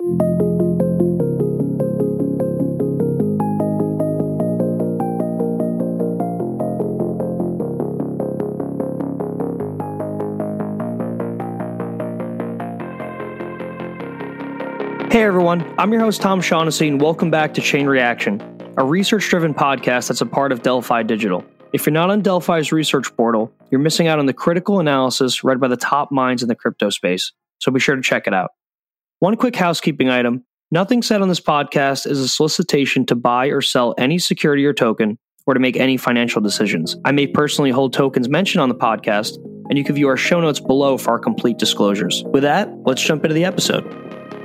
Hey everyone, I'm your host Tom Shaughnessy, and welcome back to Chain Reaction, a research-driven podcast that's a part of Delphi Digital. If you're not on Delphi's research portal, you're missing out on the critical analysis read by the top minds in the crypto space, so be sure to check it out. One quick housekeeping item: nothing said on this podcast is a solicitation to buy or sell any security or token, or to make any financial decisions. I may personally hold tokens mentioned on the podcast, and you can view our show notes below for our complete disclosures. With that, let's jump into the episode.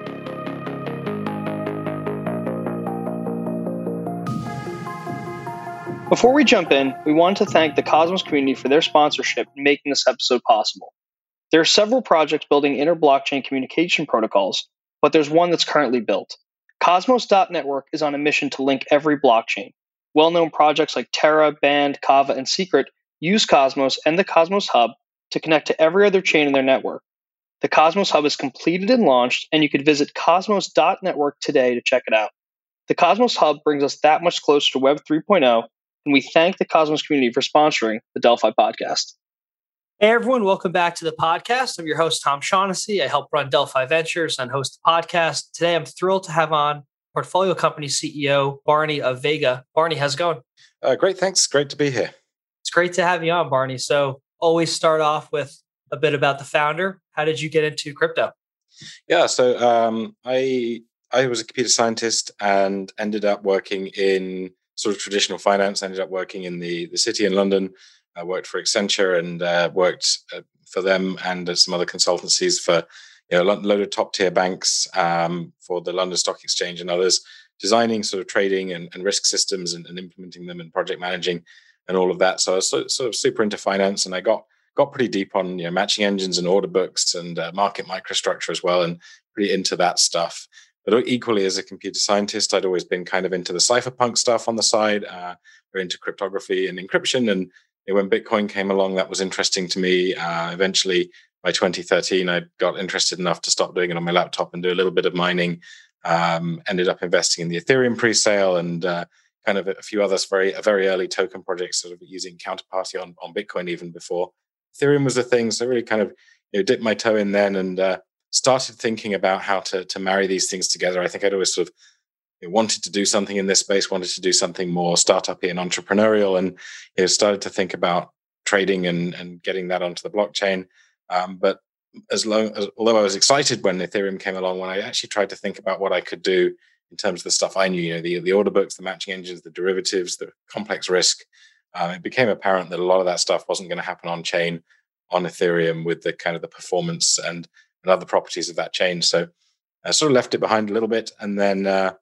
Before we jump in, we want to thank the Cosmos community for their sponsorship in making this episode possible. There are several projects building inter-blockchain communication protocols, but there's one that's currently built. Cosmos.network is on a mission to link every blockchain. Well-known projects like Terra, Band, Kava, and Secret use Cosmos and the Cosmos Hub to connect to every other chain in their network. The Cosmos Hub is completed and launched, and you can visit cosmos.network today to check it out. The Cosmos Hub brings us that much closer to Web 3.0, and we thank the Cosmos community for sponsoring the Delphi podcast. Hey everyone, welcome back to the podcast. I'm your host, Tom Shaughnessy. I help run Delphi Ventures and host the podcast. Today, I'm thrilled to have on portfolio company CEO Barney of Vega. Barney, how's it going? Great, thanks. Great to be here. It's great to have you on, Barney. So always start off with a bit about the founder. How did you get into crypto? Yeah, so I was a computer scientist and ended up working in sort of traditional finance. Ended up working in the city in London. I worked for Accenture and worked for them and some other consultancies for a load of top tier banks, for the London Stock Exchange and others, designing sort of trading and risk systems and implementing them and project managing and all of that. So I was sort of super into finance, and I got pretty deep on matching engines and order books and market microstructure as well, and pretty into that stuff. But equally, as a computer scientist, I'd always been kind of into the cypherpunk stuff on the side, or into cryptography and encryption. And when Bitcoin came along, that was interesting to me. Eventually, by 2013, I got interested enough to stop doing it on my laptop and do a little bit of mining. Ended up investing in the Ethereum pre-sale and kind of a few others, very early token projects, sort of using Counterparty on Bitcoin even before Ethereum was a thing. So really kind of dipped my toe in then and started thinking about how to marry these things together. I think I'd always sort of wanted to do something in this space, wanted to do something more startup-y and entrepreneurial, and started to think about trading and getting that onto the blockchain. But although I was excited when Ethereum came along, when I actually tried to think about what I could do in terms of the stuff I knew, the order books, the matching engines, the derivatives, the complex risk, it became apparent that a lot of that stuff wasn't going to happen on chain on Ethereum with the kind of the performance and other properties of that chain. So I sort of left it behind a little bit. And then a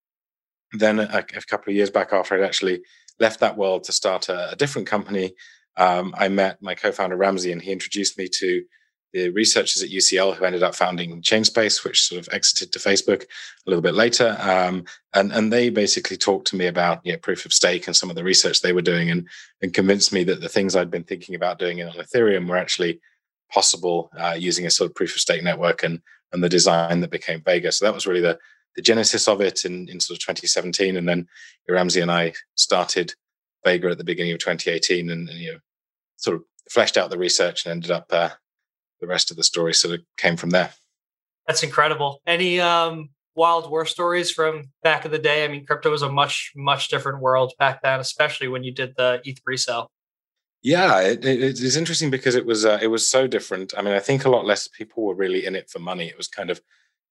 couple of years back, after I'd actually left that world to start a different company, I met my co-founder Ramsey, and he introduced me to the researchers at UCL who ended up founding Chainspace, which sort of exited to Facebook a little bit later. And they basically talked to me about proof of stake and some of the research they were doing, and convinced me that the things I'd been thinking about doing on Ethereum were actually possible using a sort of proof of stake network and the design that became Vega. So that was really the genesis of it in sort of 2017. And then Ramsey and I started Vega at the beginning of 2018 and sort of fleshed out the research and ended up the rest of the story sort of came from there. That's incredible. Any wild war stories from back in the day? I mean, crypto was a much, much different world back then, especially when you did the ETH pre-sale. Yeah, it's interesting because it was so different. I mean, I think a lot less people were really in it for money. It was kind of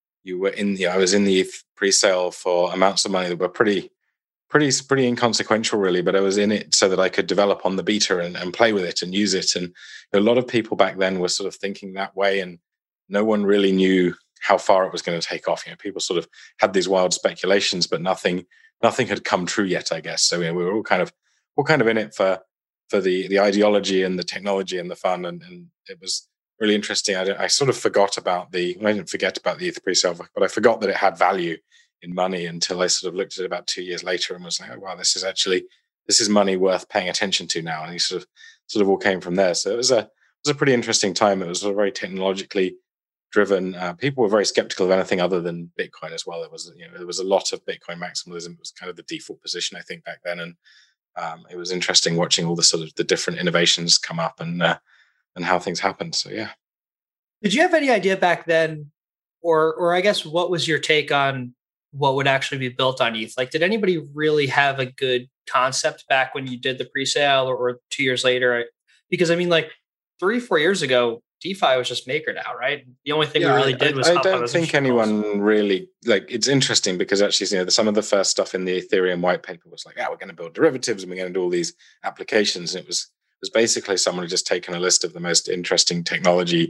I was in the ETH pre-sale for amounts of money that were pretty inconsequential, really. But I was in it so that I could develop on the beta and play with it and use it. And a lot of people back then were sort of thinking that way, and no one really knew how far it was going to take off. People sort of had these wild speculations, but nothing had come true yet, I guess. So we were all kind of in it for the ideology and the technology and the fun, and it was really interesting. I sort of forgot about I didn't forget about the ETH pre-sale, but I forgot that it had value in money until I sort of looked at it about 2 years later and was like, oh, wow, this is money worth paying attention to now. And he sort of all came from there. So it was a pretty interesting time. It was very technologically driven. People were very skeptical of anything other than Bitcoin as well. There was a lot of Bitcoin maximalism. It was kind of the default position, I think, back then, and it was interesting watching all the sort of the different innovations come up and how things happened. So yeah. Did you have any idea back then, or I guess what was your take on what would actually be built on ETH? Like, did anybody really have a good concept back when you did the pre-sale, or 2 years later? Because I mean, like 3, 4 years ago, DeFi was just MakerDAO, right? The only thing we Yeah, really did was I hop on don't those think instrumentals. anyone really like. It's interesting because actually, some of the first stuff in the Ethereum white paper was like, "Yeah, we're going to build derivatives and we're going to do all these applications." And it was basically someone who just taken a list of the most interesting technology,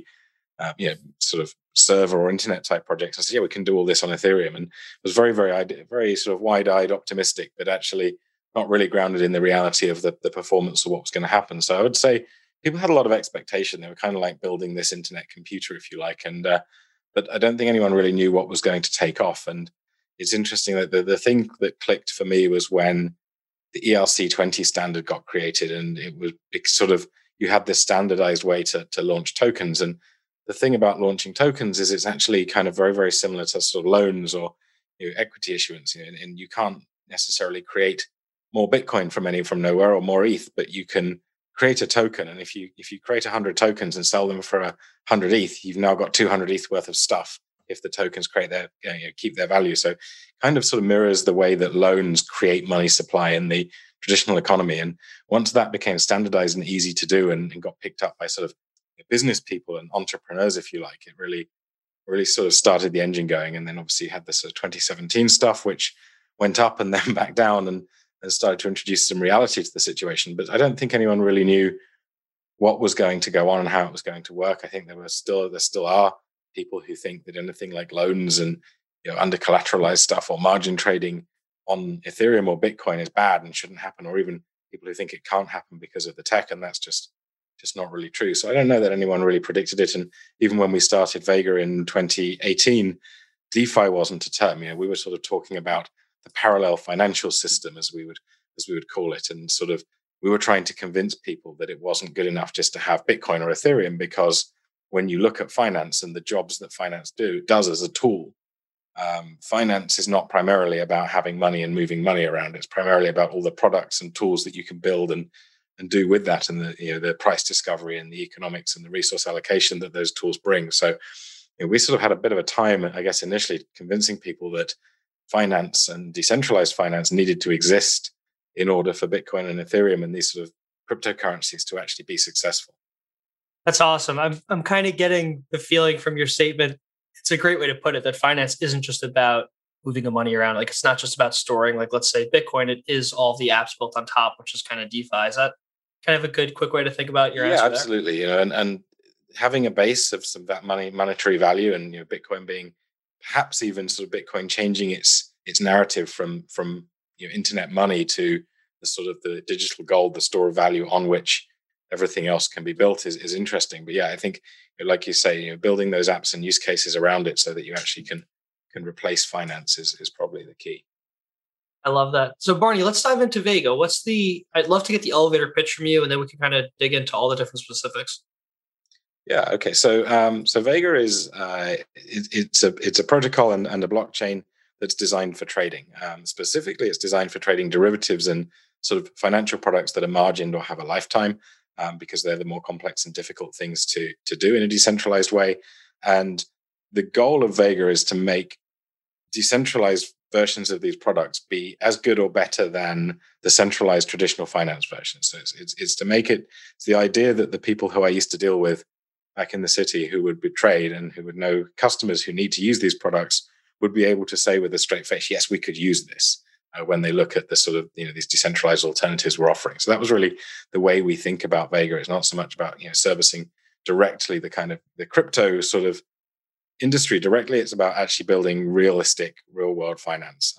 sort of server or internet type projects, and said, "Yeah, we can do all this on Ethereum." And it was very, very sort of wide-eyed, optimistic, but actually not really grounded in the reality of the performance or what was going to happen. So I would say people had a lot of expectation. They were kind of like building this internet computer, if you like, and but I don't think anyone really knew what was going to take off. And it's interesting that the thing that clicked for me was when the ERC20 standard got created, and it sort of, you had this standardized way to launch tokens. And the thing about launching tokens is it's actually kind of very, very similar to sort of loans or equity issuance. And you can't necessarily create more Bitcoin from nowhere or more ETH, but you can create a token. And if you create 100 tokens and sell them for 100 ETH, you've now got 200 ETH worth of stuff if the tokens create their keep their value. So kind of sort of mirrors the way that loans create money supply in the traditional economy. And once that became standardized and easy to do and got picked up by sort of business people and entrepreneurs, if you like, it really sort of started the engine going. And then obviously you had this sort of 2017 stuff, which went up and then back down and started to introduce some reality to the situation. But I don't think anyone really knew what was going to go on and how it was going to work. I think there still are people who think that anything like loans and under collateralized stuff or margin trading on Ethereum or Bitcoin is bad and shouldn't happen, or even people who think it can't happen because of the tech, and that's just not really true. So I don't know that anyone really predicted it. And even when we started Vega in 2018, DeFi wasn't a term. We were sort of talking about the parallel financial system, as we would call it, and sort of we were trying to convince people that it wasn't good enough just to have Bitcoin or Ethereum, because when you look at finance and the jobs that finance does as a tool, finance is not primarily about having money and moving money around. It's primarily about all the products and tools that you can build and do with that, and the price discovery and the economics and the resource allocation that those tools bring. So we sort of had a bit of a time, I guess, initially convincing people that finance and decentralized finance needed to exist in order for Bitcoin and Ethereum and these sort of cryptocurrencies to actually be successful. That's awesome. I'm kind of getting the feeling from your statement. It's a great way to put it, that finance isn't just about moving the money around. Like, it's not just about storing, like, let's say Bitcoin, it is all the apps built on top, which is kind of DeFi. Is that kind of a good, quick way to think about your answer? Yeah, absolutely. And having a base of some of that monetary value, and Bitcoin being perhaps even sort of Bitcoin changing its narrative from internet money to the sort of the digital gold, the store of value on which everything else can be built is interesting. But yeah, I think, like you say, building those apps and use cases around it so that you actually can replace finance is probably the key. I love that. So Barney, let's dive into Vega. I'd love to get the elevator pitch from you, and then we can kind of dig into all the different specifics. Yeah. Okay. So Vega is it's a protocol and a blockchain that's designed for trading. Specifically, it's designed for trading derivatives and sort of financial products that are margined or have a lifetime, because they're the more complex and difficult things to do in a decentralized way. And the goal of Vega is to make decentralized versions of these products be as good or better than the centralized traditional finance versions. So it's to make it. It's the idea that the people who I used to deal with back in the city, who would be trade and who would know customers who need to use these products, would be able to say with a straight face, yes, we could use this, when they look at the sort of these decentralized alternatives we're offering. So that was really the way we think about Vega. It's not so much about servicing directly the kind of the crypto sort of industry directly. It's about actually building realistic, real world finance,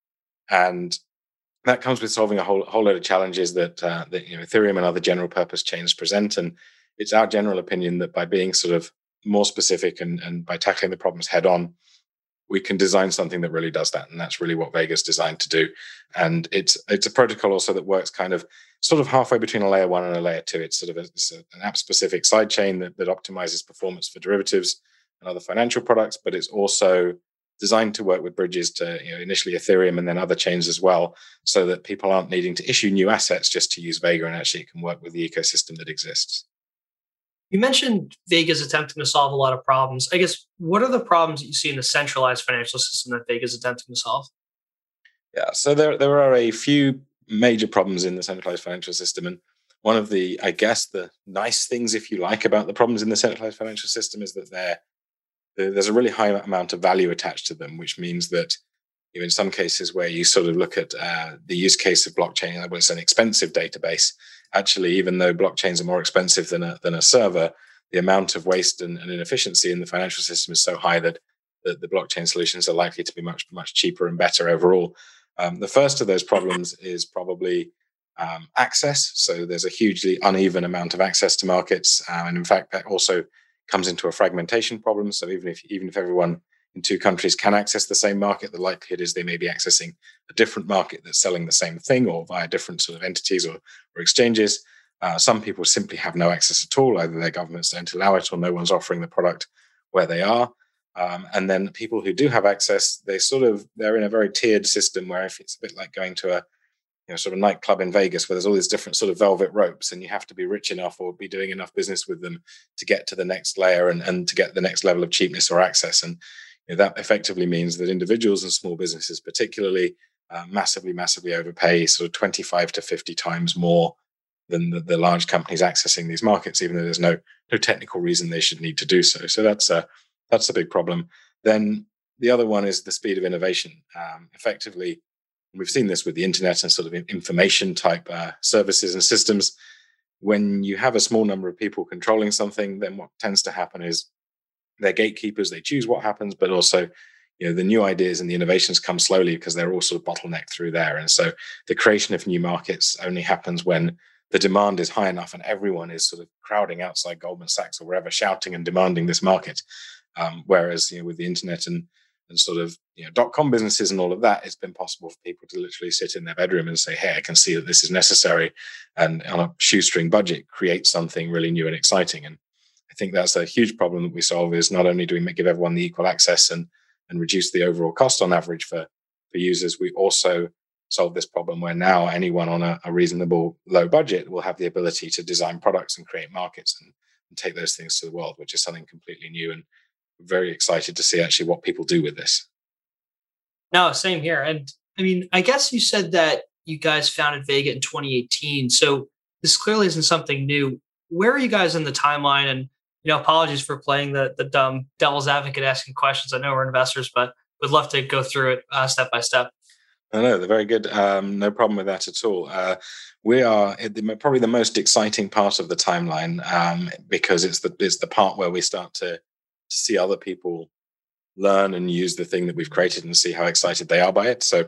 and that comes with solving a whole lot of challenges that Ethereum and other general purpose chains present. And it's our general opinion that by being sort of more specific and by tackling the problems head on, we can design something that really does that. And that's really what Vega's designed to do. And it's a protocol also that works kind of sort of halfway between a layer 1 and a layer 2. It's sort of an app specific sidechain that optimizes performance for derivatives, and other financial products, but it's also designed to work with bridges to, initially Ethereum and then other chains as well, so that people aren't needing to issue new assets just to use Vega, and actually it can work with the ecosystem that exists. You mentioned Vega's attempting to solve a lot of problems. I guess, what are the problems that you see in the centralized financial system that Vega's attempting to solve? Yeah, so there are a few major problems in the centralized financial system, and one of the, I guess, the nice things, if you like, about the problems in the centralized financial system is that there's a really high amount of value attached to them, which means that in some cases where you sort of look at the use case of blockchain, well, it's an expensive database. Actually, even though blockchains are more expensive than a server, the amount of waste and inefficiency in the financial system is so high that the blockchain solutions are likely to be much, much cheaper and better overall. The first of those problems is probably access. So there's a hugely uneven amount of access to markets, and in fact, that also comes into a fragmentation problem. So even if everyone in two countries can access the same market, the likelihood is they may be accessing a different market that's selling the same thing, or via different sort of entities or exchanges. Some people simply have no access at all. Either their governments don't allow it, or no one's offering the product where they are. And then people who do have access, they're in a very tiered system, where if it's a bit like going to a sort of nightclub in Vegas, where there's all these different sort of velvet ropes, and you have to be rich enough or be doing enough business with them to get to the next layer and to get the next level of cheapness or access. And that effectively means that individuals and small businesses particularly massively overpay, sort of 25 to 50 times more than the large companies accessing these markets, even though there's no technical reason they should need to do so. So that's a big problem. Then the other one is the speed of innovation. Effectively, we've seen this with the internet and sort of information type services and systems. When you have a small number of people controlling something, then what tends to happen is they're gatekeepers. They choose what happens, but also, the new ideas and the innovations come slowly because they're all sort of bottlenecked through there. And so the creation of new markets only happens when the demand is high enough and everyone is sort of crowding outside Goldman Sachs or wherever, shouting and demanding this market. Whereas, with the internet and sort of .com businesses and all of that, it's been possible for people to literally sit in their bedroom and say, hey, I can see that this is necessary, and on a shoestring budget create something really new and exciting. And I think that's a huge problem that we solve, is not only do we give everyone the equal access and reduce the overall cost on average for users, we also solve this problem where now anyone on a reasonable low budget will have the ability to design products and create markets and take those things to the world, which is something completely new, and very excited to see actually what people do with this. No, same here. And I mean, I guess you said that you guys founded Vega in 2018. So this clearly isn't something new. Where are you guys in the timeline? And, apologies for playing the dumb devil's advocate asking questions. I know we're investors, but would love to go through it step by step. No, they're very good. No problem with that at all. We are probably the most exciting part of the timeline, because it's the part where we start to see other people learn and use the thing that we've created and see how excited they are by it. So,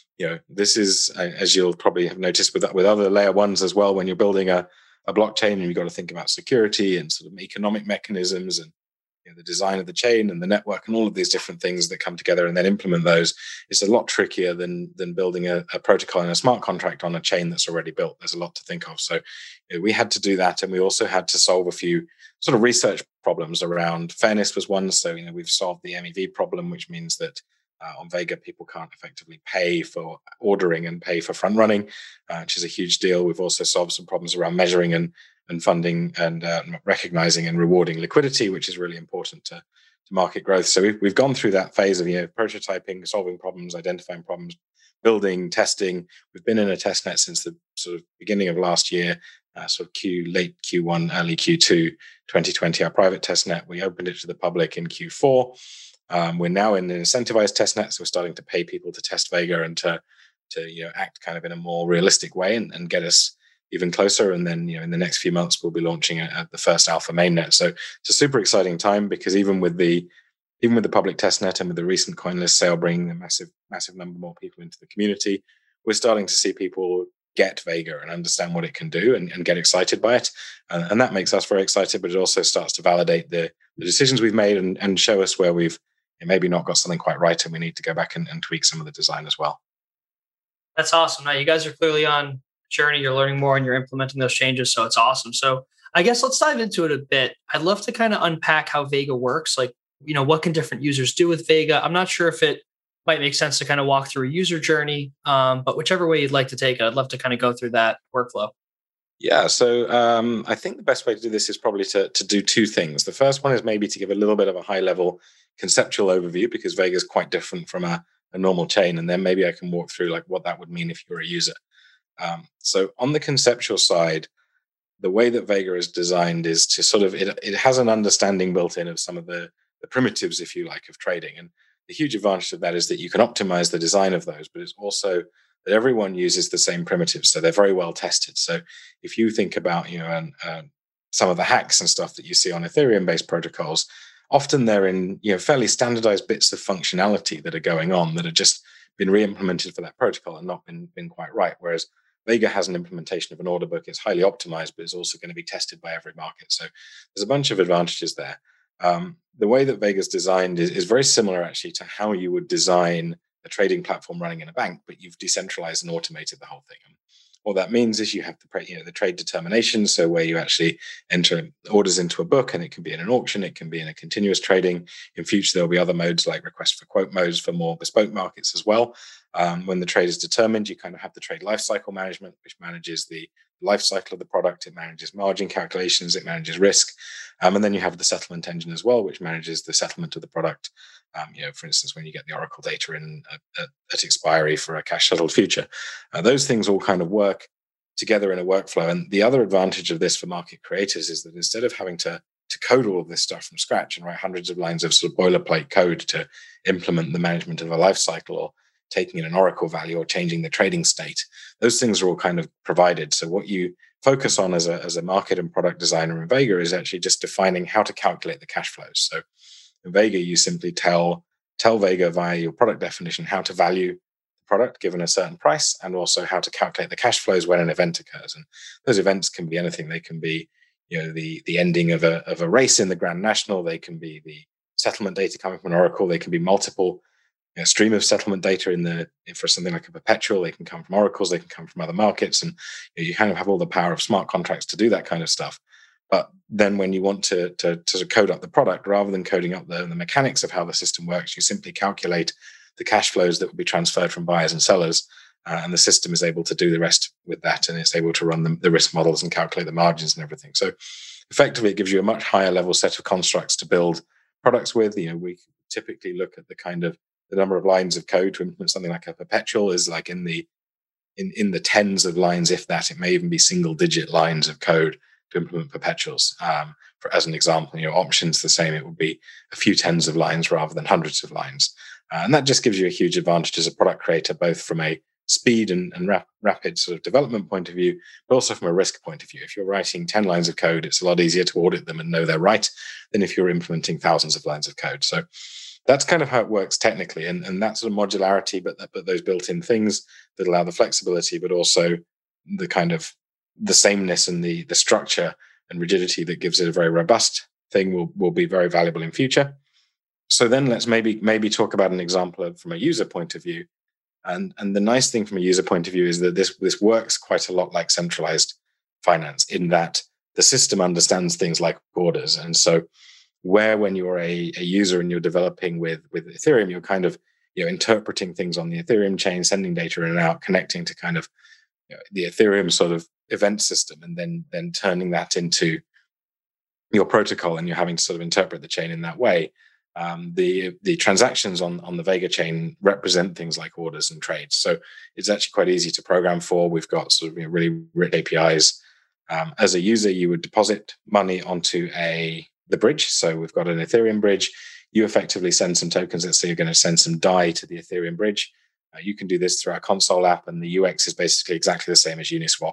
this is, as you'll probably have noticed with other layer ones as well, when you're building a blockchain, and you've got to think about security and sort of economic mechanisms and the design of the chain and the network and all of these different things that come together and then implement those. It's a lot trickier than building a protocol and a smart contract on a chain that's already built. There's a lot to think of. So we had to do that, and we also had to solve a few sort of research problems around fairness was one. So we've solved the MEV problem, which means that on Vega, people can't effectively pay for ordering and pay for front running, which is a huge deal. We've also solved some problems around measuring and funding and recognizing and rewarding liquidity, which is really important to market growth. So we've gone through that phase of prototyping, solving problems, identifying problems, building, testing. We've been in a test net since the sort of beginning of last year, sort of late Q1, early Q2 2020, our private test net. We opened it to the public in Q4. We're now in an incentivized test net, so we're starting to pay people to test Vega and to act kind of in a more realistic way and get us even closer. And then in the next few months we'll be launching the first alpha mainnet. So it's a super exciting time, because even with the public test net and with the recent CoinList sale bringing a massive number more people into the community, we're starting to see people get Vega and understand what it can do and get excited by it. And that makes us very excited, but it also starts to validate the decisions we've made and show us where we've maybe not got something quite right and we need to go back and tweak some of the design as well. That's awesome. Now, you guys are clearly on a journey. You're learning more and you're implementing those changes. So it's awesome. So I guess let's dive into it a bit. I'd love to kind of unpack how Vega works. Like, what can different users do with Vega? I'm not sure if it might make sense to kind of walk through a user journey, but whichever way you'd like to take it, I'd love to kind of go through that workflow. Yeah, so I think the best way to do this is probably to do two things. The first one is maybe to give a little bit of a high level conceptual overview, because Vega is quite different from a normal chain. And then maybe I can walk through like what that would mean if you're a user. So on the conceptual side, the way that Vega is designed is to sort of, it has an understanding built in of some of the primitives, if you like, of trading. And the huge advantage of that is that you can optimize the design of those, but it's also that everyone uses the same primitives. So they're very well tested. So if you think about, some of the hacks and stuff that you see on Ethereum-based protocols, often they're in, fairly standardized bits of functionality that are going on that have just been re-implemented for that protocol and not been quite right. Whereas Vega has an implementation of an order book. It's highly optimized, but it's also going to be tested by every market. So there's a bunch of advantages there. The way that Vega's designed is very similar actually to how you would design a trading platform running in a bank, but you've decentralized and automated the whole thing. And what that means is you have the trade determination, so where you actually enter orders into a book, and it can be in an auction, it can be in a continuous trading. In future, there'll be other modes like request for quote modes for more bespoke markets as well. When the trade is determined, you kind of have the trade lifecycle management, which manages the life cycle of the product. It manages margin calculations, it manages risk, and then you have the settlement engine as well, which manages the settlement of the product. For instance, when you get the Oracle data in at expiry for a cash settled future, those things all kind of work together in a workflow. And the other advantage of this for market creators is that instead of having to code all of this stuff from scratch and write hundreds of lines of sort of boilerplate code to implement the management of a life cycle, or taking in an Oracle value, or changing the trading state, those things are all kind of provided. So what you focus on as a market and product designer in Vega is actually just defining how to calculate the cash flows. So in Vega, you simply tell Vega via your product definition how to value the product given a certain price, and also how to calculate the cash flows when an event occurs. And those events can be anything. They can be, the ending of a race in the Grand National. They can be the settlement data coming from an Oracle. They can be multiple stream of settlement data for something like a perpetual. They can come from oracles. They can come from other markets, and you kind of have all the power of smart contracts to do that kind of stuff. But then when you want to code up the product, rather than coding up the mechanics of how the system works, you simply calculate the cash flows that will be transferred from buyers and sellers, and the system is able to do the rest with that, and it's able to run the risk models and calculate the margins and everything. So effectively, it gives you a much higher level set of constructs to build products with. We typically look at the kind of the number of lines of code to implement something like a perpetual is like in the tens of lines, if that. It may even be single digit lines of code to implement perpetuals. As an example, options the same. It would be a few tens of lines rather than hundreds of lines. And that just gives you a huge advantage as a product creator, both from a speed and rapid sort of development point of view, but also from a risk point of view. If you're writing 10 lines of code, it's a lot easier to audit them and know they're right than if you're implementing thousands of lines of code. So that's kind of how it works technically. And that sort of modularity, but those built-in things that allow the flexibility, but also the kind of the sameness and the structure and rigidity that gives it a very robust thing will be very valuable in future. So then let's maybe talk about an example from a user point of view. And the nice thing from a user point of view is that this works quite a lot like centralized finance, in that the system understands things like orders. And so when you're a user and you're developing with Ethereum, you're kind of interpreting things on the Ethereum chain, sending data in and out, connecting to kind of the Ethereum sort of event system, and then turning that into your protocol, and you're having to sort of interpret the chain in that way. The transactions on the Vega chain represent things like orders and trades, so it's actually quite easy to program for. We've got sort of really rich APIs. As a user, you would deposit money onto the bridge. So we've got an Ethereum bridge. You effectively send some tokens. Let's say you're going to send some DAI to the Ethereum bridge. You can do this through our console app, and the UX is basically exactly the same as Uniswap.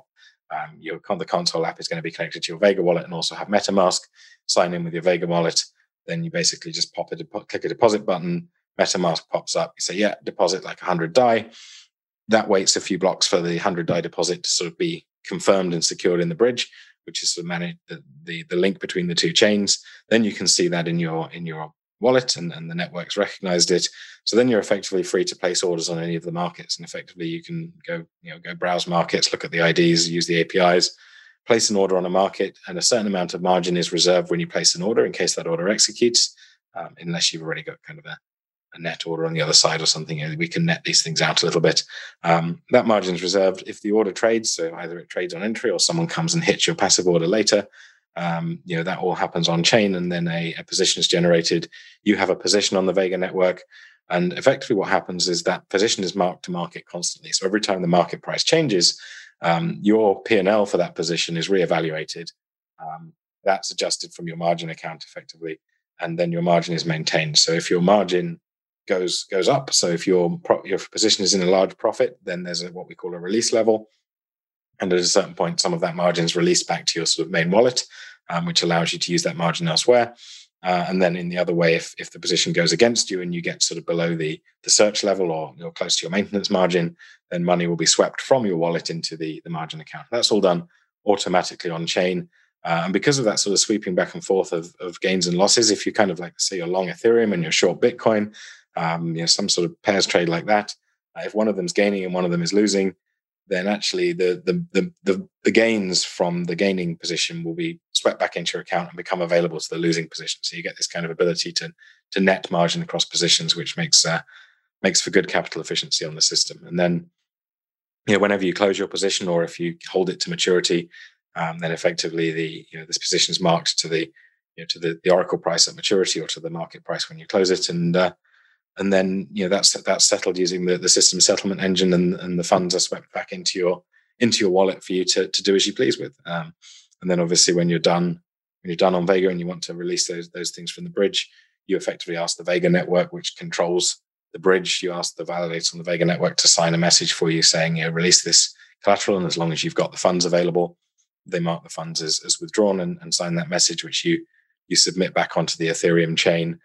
The console app is going to be connected to your Vega wallet and also have MetaMask. Sign in with your Vega wallet. Then you basically just click a deposit button. MetaMask pops up. You say, yeah, deposit like 100 DAI. That waits a few blocks for the 100 DAI deposit to sort of be confirmed and secured in the bridge, which is sort of manage the link between the two chains. Then you can see that in your wallet, and the network's recognized it. So then you're effectively free to place orders on any of the markets, and effectively you can go browse markets, look at the IDs, use the APIs, place an order on a market, and a certain amount of margin is reserved when you place an order in case that order executes. unless you've already got kind of a net order on the other side or something. We can net these things out a little bit. That margin is reserved if the order trades, so either it trades on entry or someone comes and hits your passive order later. That all happens on chain, and then a position is generated. You have a position on the Vega network, and effectively what happens is that position is marked to market constantly. So every time the market price changes, your P&L for that position is reevaluated. That's adjusted from your margin account effectively, and then your margin is maintained. So if your margin goes up, so if your position is in a large profit, then there's what we call a release level, and at a certain point, some of that margin is released back to your sort of main wallet, which allows you to use that margin elsewhere. And then in the other way, if the position goes against you and you get sort of below the search level or you're close to your maintenance margin, then money will be swept from your wallet into the margin account. That's all done automatically on chain. And because of that sort of sweeping back and forth of gains and losses, if you kind of like say you're long Ethereum and you're short Bitcoin, some sort of pairs trade like that, if one of them's gaining and one of them is losing, then actually the gains from the gaining position will be swept back into your account and become available to the losing position. So you get this kind of ability to net margin across positions, which makes for good capital efficiency on the system. And then, whenever you close your position or if you hold it to maturity, then effectively this position is marked to the Oracle price at maturity or to the market price when you close it, and then that's settled using the system settlement engine, and the funds are swept back into your wallet for you to do as you please with. And then obviously when you're done on Vega and you want to release those things from the bridge, you effectively ask the Vega network, which controls the bridge. You ask the validators on the Vega network to sign a message for you saying, release this collateral, and as long as you've got the funds available, they mark the funds as withdrawn and sign that message, which you submit back onto the Ethereum chain.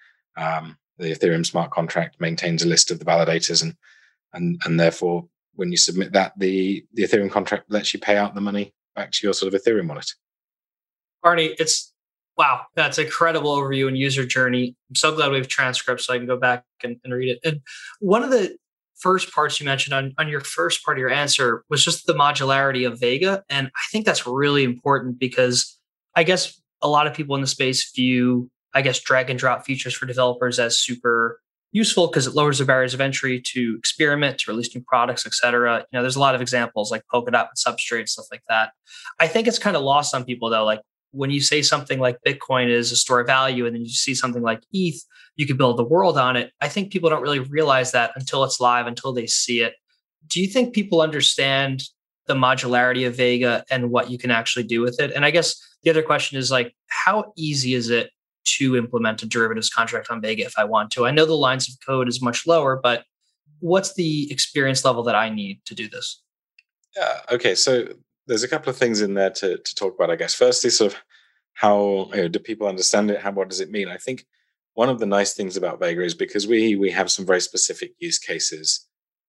The Ethereum smart contract maintains a list of the validators, and therefore, when you submit that, the Ethereum contract lets you pay out the money back to your sort of Ethereum wallet. Barney, wow, that's an incredible overview and user journey. I'm so glad we have transcripts so I can go back and read it. And one of the first parts you mentioned on your first part of your answer was just the modularity of Vega. And I think that's really important because I guess a lot of people in the space view, drag and drop features for developers as super useful because it lowers the barriers of entry to experiment, to release new products, et cetera. There's a lot of examples like Polkadot and Substrate, stuff like that. I think it's kind of lost on people though. Like when you say something like Bitcoin is a store of value and then you see something like ETH, you could build the world on it. I think people don't really realize that until it's live, until they see it. Do you think people understand the modularity of Vega and what you can actually do with it? And I guess the other question is like, how easy is it to implement a derivatives contract on Vega if I want to? I know the lines of code is much lower, but what's the experience level that I need to do this? Yeah. Okay. So there's a couple of things in there to talk about, I guess. Firstly, sort of how do people understand it? What does it mean? I think one of the nice things about Vega is because we have some very specific use cases.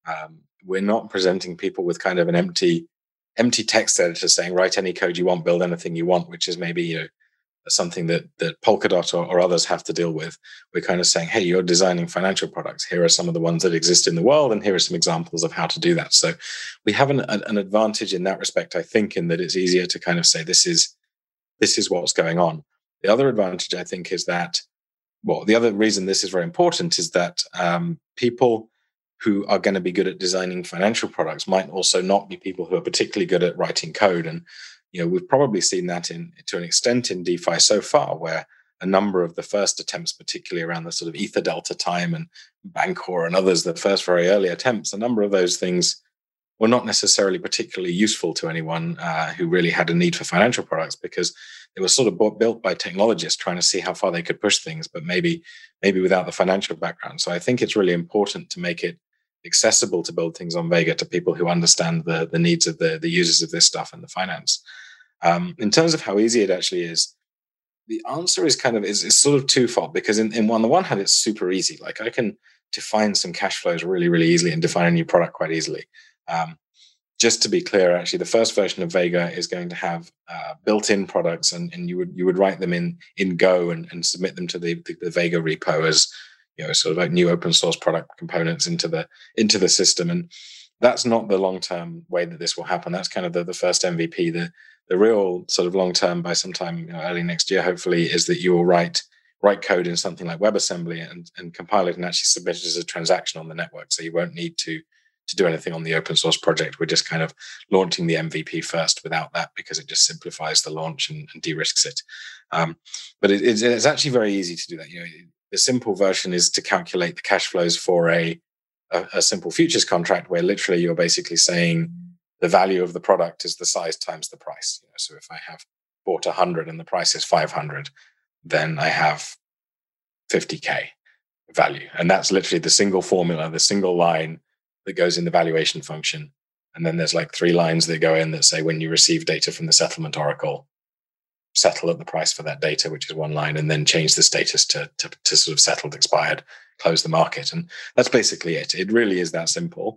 We're not presenting people with kind of an empty text editor saying write any code you want, build anything you want, which is maybe something that Polkadot or others have to deal with. We're kind of saying, hey, you're designing financial products. Here are some of the ones that exist in the world, and here are some examples of how to do that. So we have an advantage in that respect, I think, in that it's easier to kind of say this is what's going on. The other advantage, I think, is that, the other reason this is very important is that people who are going to be good at designing financial products might also not be people who are particularly good at writing code. And we've probably seen that to an extent in DeFi so far, where a number of the first attempts, particularly around the sort of Ether Delta time and Bancor and others, the first very early attempts, a number of those things were not necessarily particularly useful to anyone who really had a need for financial products, because they were sort of built by technologists trying to see how far they could push things, but maybe without the financial background. So I think it's really important to make it accessible to build things on Vega to people who understand the needs of the users of this stuff and the finance. In terms of how easy it actually is, the answer is is sort of twofold, because on the one hand, it's super easy. Like I can define some cash flows really, really easily and define a new product quite easily. Just to be clear, actually, the first version of Vega is going to have built-in products, and you would write them in Go and submit them to the Vega repo as sort of like new open source product components into the system. And that's not the long-term way that this will happen. That's kind of the first MVP. The real sort of long-term, by sometime early next year, hopefully, is that you will write write code in something like WebAssembly and compile it and actually submit it as a transaction on the network. So you won't need to do anything on the open source project. We're just kind of launching the MVP first without that, because it just simplifies the launch and de-risks it. But it's actually very easy to do that. The simple version is to calculate the cash flows for a simple futures contract, where literally you're basically saying the value of the product is the size times the price. So if I have bought 100 and the price is 500, then I have 50K value. And that's literally the single formula, the single line that goes in the valuation function. And then there's like 3 lines that go in that say, when you receive data from the settlement oracle, settle at the price for that data, which is 1 line, and then change the status to sort of settled, expired, close the market. And that's basically it. It really is that simple.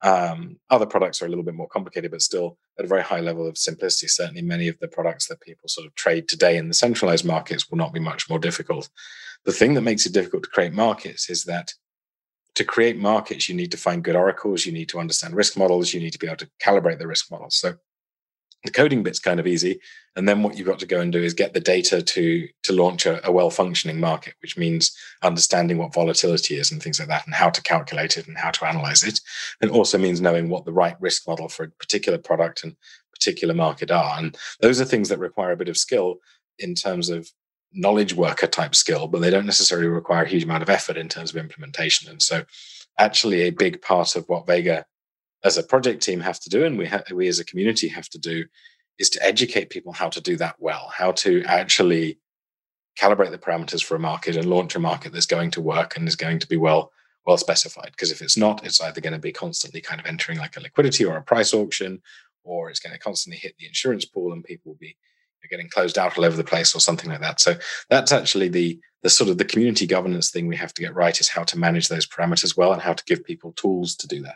Other products are a little bit more complicated, but still at a very high level of simplicity. Certainly many of the products that people sort of trade today in the centralized markets will not be much more difficult. The thing that makes it difficult to create markets is that to create markets, you need to find good oracles, you need to understand risk models, you need to be able to calibrate the risk models. So the coding bit's kind of easy. And then what you've got to go and do is get the data to launch a well-functioning market, which means understanding what volatility is and things like that, and how to calculate it and how to analyze it. It also means knowing what the right risk model for a particular product and particular market are. And those are things that require a bit of skill in terms of knowledge worker type skill, but they don't necessarily require a huge amount of effort in terms of implementation. And so actually a big part of what Vega as a project team have to do, and we as a community have to do, is to educate people how to do that well, how to actually calibrate the parameters for a market and launch a market that's going to work and is going to be well specified. Because if it's not, it's either going to be constantly kind of entering like a liquidity or a price auction, or it's going to constantly hit the insurance pool and people will be getting closed out all over the place or something like that. So that's actually the sort of the community governance thing we have to get right, is how to manage those parameters well and how to give people tools to do that.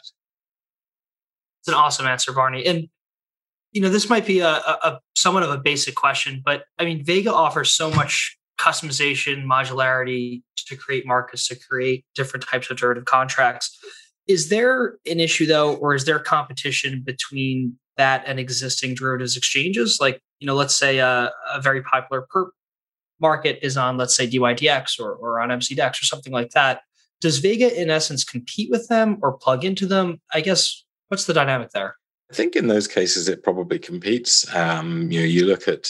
It's an awesome answer, Barney. And this might be a somewhat of a basic question, but I mean, Vega offers so much customization, modularity to create markets, to create different types of derivative contracts. Is there an issue though, or is there competition between that and existing derivatives exchanges? Like, let's say a very popular perp market is on, let's say, DYDX or on MCDEX or something like that. Does Vega in essence compete with them or plug into them? I guess, what's the dynamic there? I think in those cases it probably competes. You look at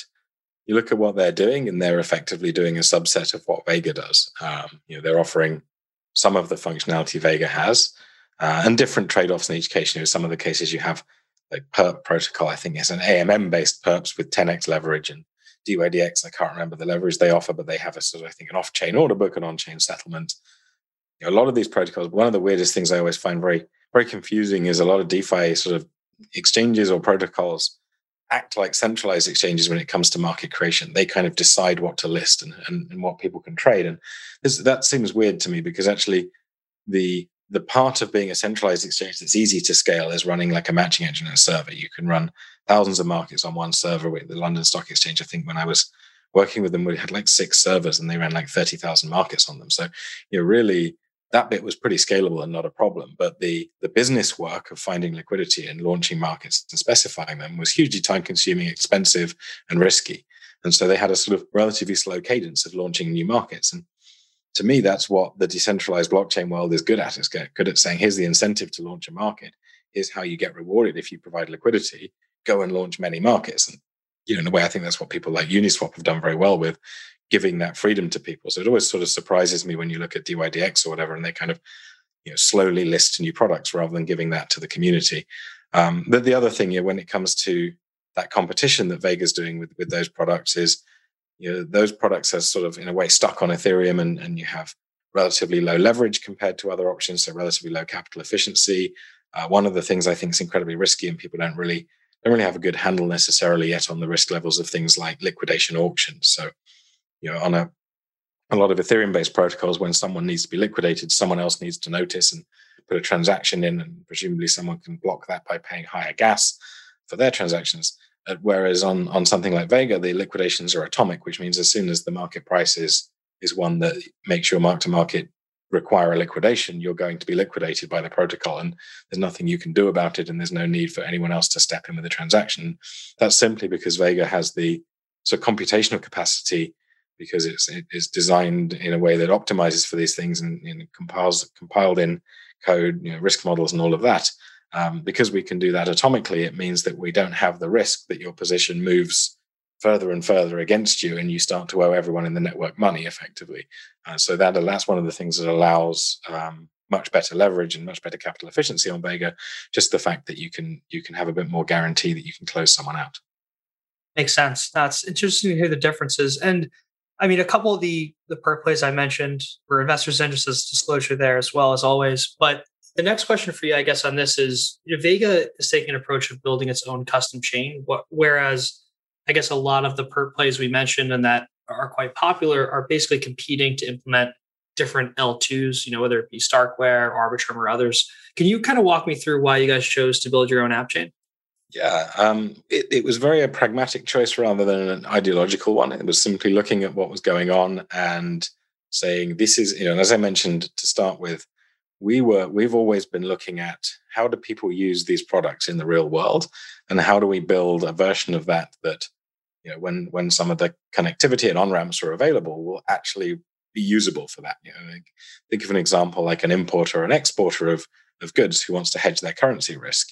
what they're doing, and they're effectively doing a subset of what Vega does. They're offering some of the functionality Vega has, and different trade-offs in each case. Some of the cases you have like perp protocol, I think it's an AMM-based perps with 10x leverage, and DYDX, I can't remember the leverage they offer, but they have a sort of, I think, an off-chain order book and on-chain settlement. A lot of these protocols, one of the weirdest things I always find very, very confusing is a lot of DeFi sort of exchanges or protocols act like centralized exchanges when it comes to market creation. They kind of decide what to list and what people can trade. And that seems weird to me, because actually the part of being a centralized exchange that's easy to scale is running like a matching engine and a server. You can run thousands of markets on one server. With the London Stock Exchange, I think when I was working with them, we had like 6 servers and they ran like 30,000 markets on them. So really that bit was pretty scalable and not a problem. But the business work of finding liquidity and launching markets and specifying them was hugely time consuming, expensive, and risky. And so they had a sort of relatively slow cadence of launching new markets. And to me, that's what the decentralized blockchain world is good at. It's good at saying, here's the incentive to launch a market. Here's how you get rewarded if you provide liquidity. Go and launch many markets. And in a way, I think that's what people like Uniswap have done very well with, giving that freedom to people. So it always sort of surprises me when you look at DYDX or whatever, and they kind of slowly list new products rather than giving that to the community. But the other thing, when it comes to that competition that Vega's doing with those products is, those products are sort of in a way stuck on Ethereum, and you have relatively low leverage compared to other options, so relatively low capital efficiency. One of the things I think is incredibly risky, and people don't really have a good handle necessarily yet on the risk levels of things like liquidation auctions. So on a lot of Ethereum-based protocols, when someone needs to be liquidated, someone else needs to notice and put a transaction in, and presumably someone can block that by paying higher gas for their transactions. Whereas on something like Vega, the liquidations are atomic, which means as soon as the market price is one that makes your mark-to-market require a liquidation, you're going to be liquidated by the protocol, and there's nothing you can do about it, and there's no need for anyone else to step in with a transaction. That's simply because Vega has the sort of computational capacity because it's designed in a way that optimizes for these things and compiled in code, risk models and all of that. Because we can do that atomically, it means that we don't have the risk that your position moves further and further against you, and you start to owe everyone in the network money effectively. So that's one of the things that allows much better leverage and much better capital efficiency on Vega. Just the fact that you can have a bit more guarantee that you can close someone out. Makes sense. That's interesting to hear the differences. And I mean, a couple of the perk plays I mentioned for investors' interest as disclosure there as well as always. But the next question for you, I guess, on this is, Vega is taking an approach of building its own custom chain, whereas I guess a lot of the perk plays we mentioned and that are quite popular are basically competing to implement different L2s, whether it be Starkware, Arbitrum, or others. Can you kind of walk me through why you guys chose to build your own app chain? Yeah, it was very a pragmatic choice rather than an ideological one. It was simply looking at what was going on and saying, this is, as I mentioned to start with, we've always been looking at how do people use these products in the real world, and how do we build a version of that when some of the connectivity and on-ramps are available will actually be usable for that. Think of an example like an importer or an exporter of goods who wants to hedge their currency risk.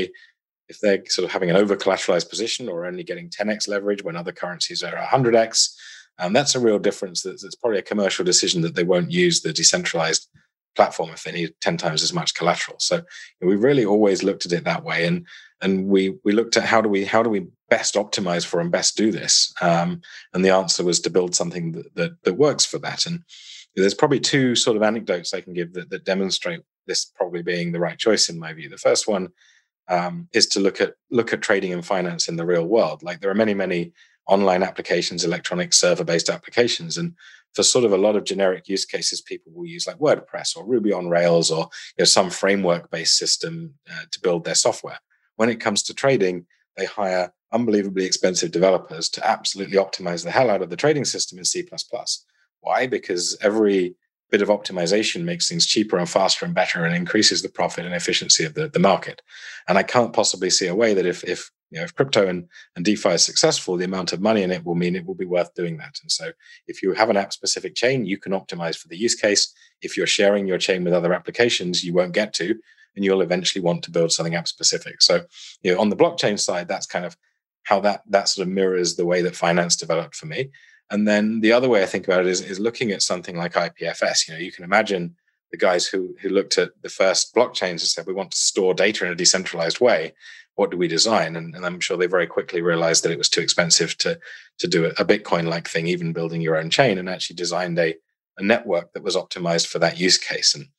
If they're sort of having an over-collateralized position or only getting 10x leverage when other currencies are 100x, that's a real difference. That's probably a commercial decision that they won't use the decentralized platform if they need 10 times as much collateral. So we really always looked at it that way, and we looked at how do we best optimize for and best do this. And the answer was to build something that works for that. And there's probably two sort of anecdotes I can give that demonstrate this probably being the right choice in my view. The first one is to look at trading and finance in the real world. Like there are many online applications, electronic server-based applications, and for sort of a lot of generic use cases, people will use like WordPress or Ruby on Rails or some framework-based system to build their software. When it comes to trading, they hire unbelievably expensive developers to absolutely optimize the hell out of the trading system in C++. Why? Because every bit of optimization makes things cheaper and faster and better and increases the profit and efficiency of the market. And I can't possibly see a way that if crypto and DeFi is successful, the amount of money in it will mean it will be worth doing that. And so if you have an app-specific chain, you can optimize for the use case. If you're sharing your chain with other applications, you won't get to, and you'll eventually want to build something app-specific. So on the blockchain side, that's kind of how that sort of mirrors the way that finance developed for me. And then the other way I think about it is looking at something like IPFS. You can imagine the guys who looked at the first blockchains and said, we want to store data in a decentralized way. What do we design? And I'm sure they very quickly realized that it was too expensive to do a Bitcoin-like thing, even building your own chain, and actually designed a network that was optimized for that use case. And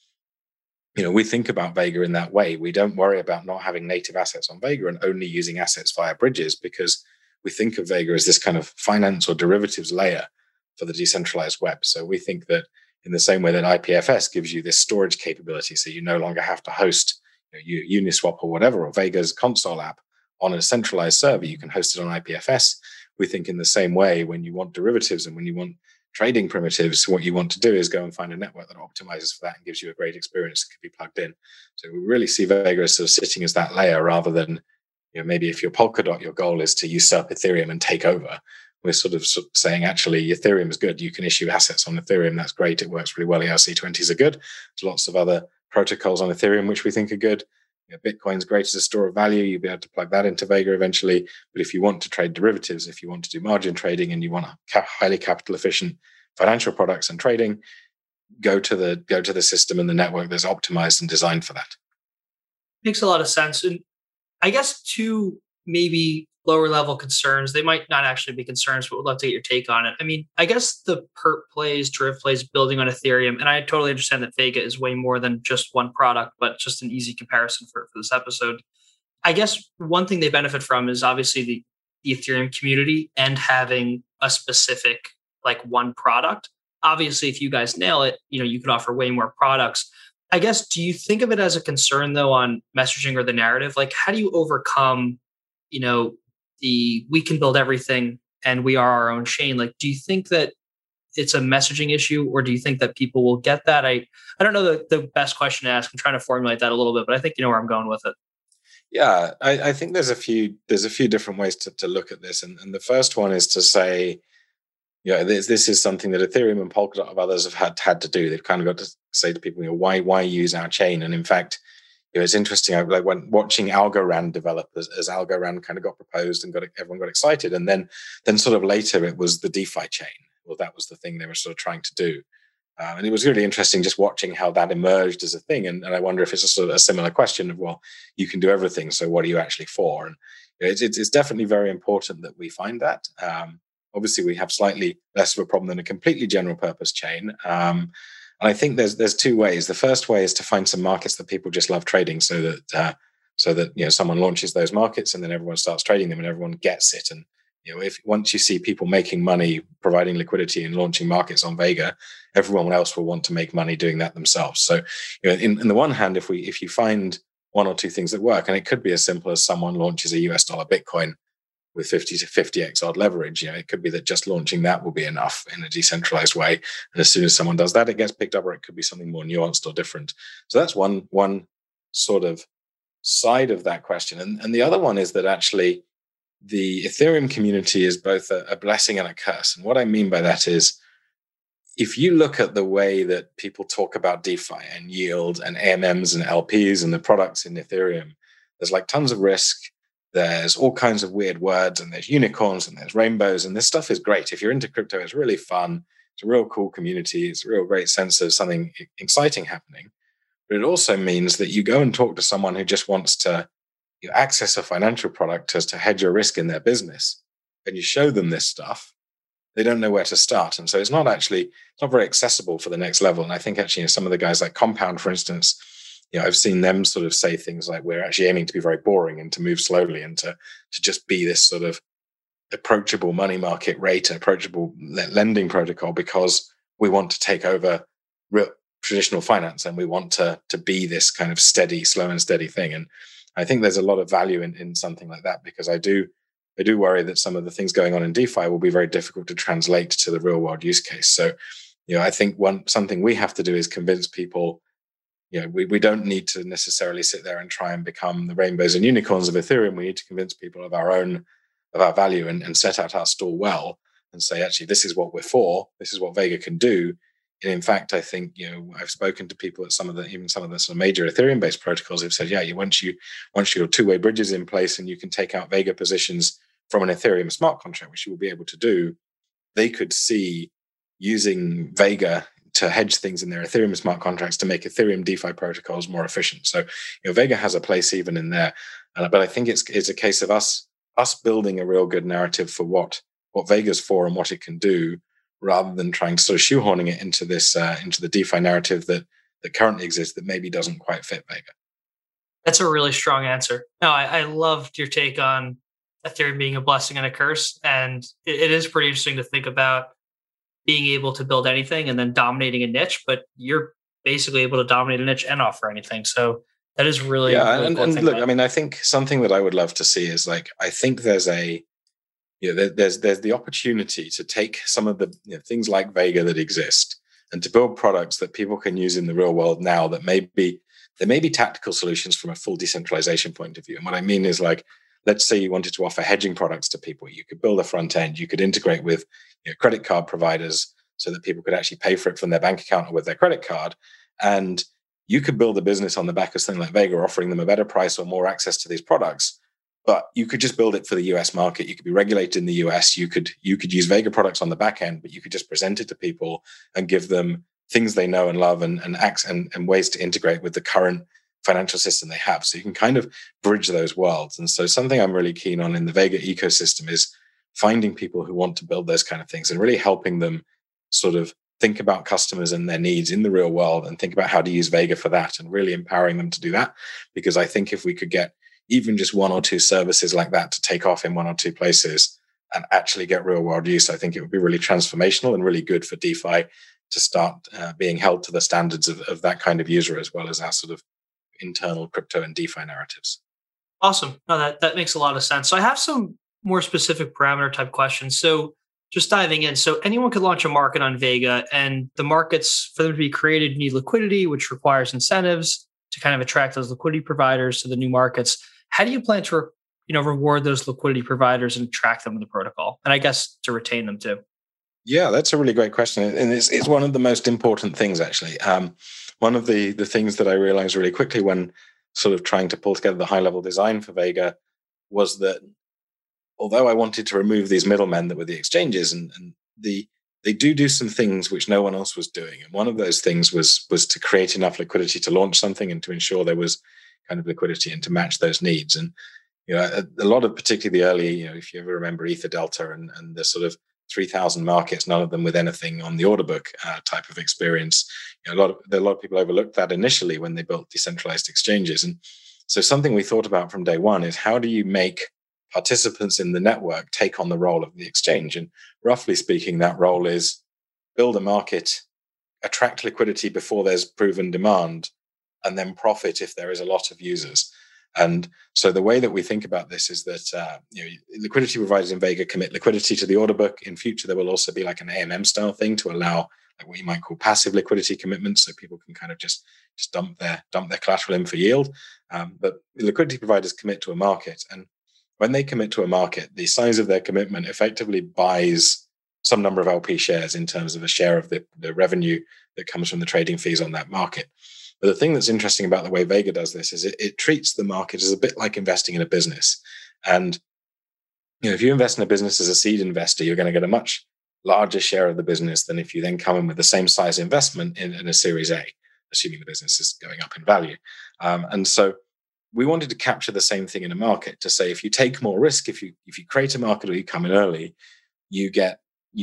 we think about Vega in that way. We don't worry about not having native assets on Vega and only using assets via bridges, because we think of Vega as this kind of finance or derivatives layer for the decentralized web. So we think that in the same way that IPFS gives you this storage capability, so you no longer have to host Uniswap or whatever, or Vega's console app on a centralized server, you can host it on IPFS. We think in the same way, when you want derivatives and when you want trading primitives, what you want to do is go and find a network that optimizes for that and gives you a great experience that can be plugged in. So we really see Vega as sort of sitting as that layer, rather than maybe if you're Polkadot, your goal is to usurp Ethereum and take over. We're sort of saying, actually, Ethereum is good. You can issue assets on Ethereum. That's great. It works really well. ERC20s are good. There's lots of other protocols on Ethereum which we think are good. Bitcoin's great as a store of value. You'll be able to plug that into Vega eventually. But if you want to trade derivatives, if you want to do margin trading, and you want highly capital efficient financial products and trading, go to the system and the network that's optimized and designed for that. Makes a lot of sense. And I guess two maybe lower level concerns, they might not actually be concerns, but would love to get your take on it. I mean, I guess the perp plays, deriv plays building on Ethereum, and I totally understand that Vega is way more than just one product, but just an easy comparison for this episode. I guess one thing they benefit from is obviously the Ethereum community and having a specific like one product. Obviously, if you guys nail it, you could offer way more products. I guess, do you think of it as a concern though on messaging or the narrative? Like, how do you overcome, we can build everything and we are our own chain? Like, do you think that it's a messaging issue, or do you think that people will get that? I don't know the best question to ask. I'm trying to formulate that a little bit, but I think you know where I'm going with it. Yeah, I think there's a few different ways to look at this. And the first one is to say, this is something that Ethereum and Polkadot of others have had to do. They've kind of got to say to people, why use our chain? And in fact, it's interesting. Like when watching Algorand develop as Algorand kind of got proposed and everyone got excited, and then sort of later it was the DeFi chain. Well, that was the thing they were sort of trying to do, and it was really interesting just watching how that emerged as a thing. And I wonder if it's a sort of a similar question of, well, you can do everything, so what are you actually for? And it's definitely very important that we find that. Obviously, we have slightly less of a problem than a completely general purpose chain. And I think there's two ways. The first way is to find some markets that people just love trading, so that someone launches those markets and then everyone starts trading them and everyone gets it. And if once you see people making money, providing liquidity and launching markets on Vega, everyone else will want to make money doing that themselves. So in the one hand, if you find one or two things that work, and it could be as simple as someone launches a US dollar Bitcoin with 50 to 50x odd leverage, it could be that just launching that will be enough in a decentralized way. And as soon as someone does that, it gets picked up, or it could be something more nuanced or different. So that's one sort of side of that question. And the other one is that actually the Ethereum community is both a blessing and a curse. And what I mean by that is, if you look at the way that people talk about DeFi and yield and AMMs and LPs and the products in Ethereum, there's like tons of risk. There's all kinds of weird words, and there's unicorns and there's rainbows, and this stuff is great. If you're into crypto, it's really fun. It's a real cool community. It's a real great sense of something exciting happening. But it also means that you go and talk to someone who just wants to access a financial product to hedge a risk in their business, and you show them this stuff, they don't know where to start. And so it's not very accessible for the next level. And I think actually some of the guys like Compound, for instance, I've seen them sort of say things like, we're actually aiming to be very boring and to move slowly and to just be this sort of approachable money market rate, approachable lending protocol, because we want to take over real traditional finance and we want to be this kind of steady, slow and steady thing. And I think there's a lot of value in something like that, because I do worry that some of the things going on in DeFi will be very difficult to translate to the real world use case. So, I think something we have to do is convince people. We don't need to necessarily sit there and try and become the rainbows and unicorns of Ethereum. We need to convince people of our value and set out our stall well and say, actually, this is what we're for. This is what Vega can do. And in fact, I think, I've spoken to people at some of the sort of major Ethereum-based protocols who've said, once your two-way bridge is in place and you can take out Vega positions from an Ethereum smart contract, which you will be able to do, they could see using Vega to hedge things in their Ethereum smart contracts to make Ethereum DeFi protocols more efficient. So, Vega has a place even in there. But I think it's a case of us building a real good narrative for what Vega's for and what it can do, rather than trying to sort of shoehorning it into this into the DeFi narrative that currently exists that maybe doesn't quite fit Vega. That's a really strong answer. No, I loved your take on Ethereum being a blessing and a curse. And it is pretty interesting to think about being able to build anything and then dominating a niche, but you're basically able to dominate a niche and offer anything. So that is really, really cool. And look, I mean, I think something that I would love to see is I think there's there's the opportunity to take some of the things like Vega that exist and to build products that people can use in the real world now that may be tactical solutions from a full decentralization point of view. And what I mean is, let's say you wanted to offer hedging products to people. You could build a front end. You could integrate with credit card providers so that people could actually pay for it from their bank account or with their credit card. And you could build a business on the back of something like Vega, offering them a better price or more access to these products. But you could just build it for the US market. You could be regulated in the US. You could use Vega products on the back end, but you could just present it to people and give them things they know and love and ways to integrate with the current financial system they have. So you can kind of bridge those worlds. And so something I'm really keen on in the Vega ecosystem is finding people who want to build those kind of things and really helping them sort of think about customers and their needs in the real world and think about how to use Vega for that and really empowering them to do that. Because I think if we could get even just one or two services like that to take off in one or two places and actually get real world use, I think it would be really transformational and really good for DeFi to start being held to the standards of that kind of user, as well as our sort of internal crypto and DeFi narratives. Awesome. No, that makes a lot of sense. So I have some more specific parameter type questions. So just diving in. So anyone could launch a market on Vega, and the markets, for them to be created, need liquidity, which requires incentives to kind of attract those liquidity providers to the new markets. How do you plan to reward those liquidity providers and attract them to the protocol? And I guess to retain them too. Yeah, that's a really great question, and it's one of the most important things actually. One of the things that I realized really quickly when sort of trying to pull together the high level design for Vega was that although I wanted to remove these middlemen that were the exchanges, and they do some things which no one else was doing, and one of those things was to create enough liquidity to launch something and to ensure there was kind of liquidity and to match those needs. And a lot of particularly the early, if you ever remember Ether Delta and the sort of 3,000 markets, none of them with anything on the order book type of experience. A lot of people overlooked that initially when they built decentralized exchanges. And so something we thought about from day one is how do you make participants in the network take on the role of the exchange? And roughly speaking, that role is build a market, attract liquidity before there's proven demand, and then profit if there is a lot of users. And so the way that we think about this is that liquidity providers in Vega commit liquidity to the order book. In future, there will also be like an AMM style thing to allow like what you might call passive liquidity commitments, so people can kind of just dump their collateral in for yield. But liquidity providers commit to a market, and when they commit to a market, the size of their commitment effectively buys some number of LP shares in terms of a share of the revenue that comes from the trading fees on that market. But the thing that's interesting about the way Vega does this is it treats the market as a bit like investing in a business. And if you invest in a business as a seed investor, you're going to get a much larger share of the business than if you then come in with the same size investment in a Series A, assuming the business is going up in value. And so we wanted to capture the same thing in a market to say, if you take more risk, if you create a market or you come in early, you get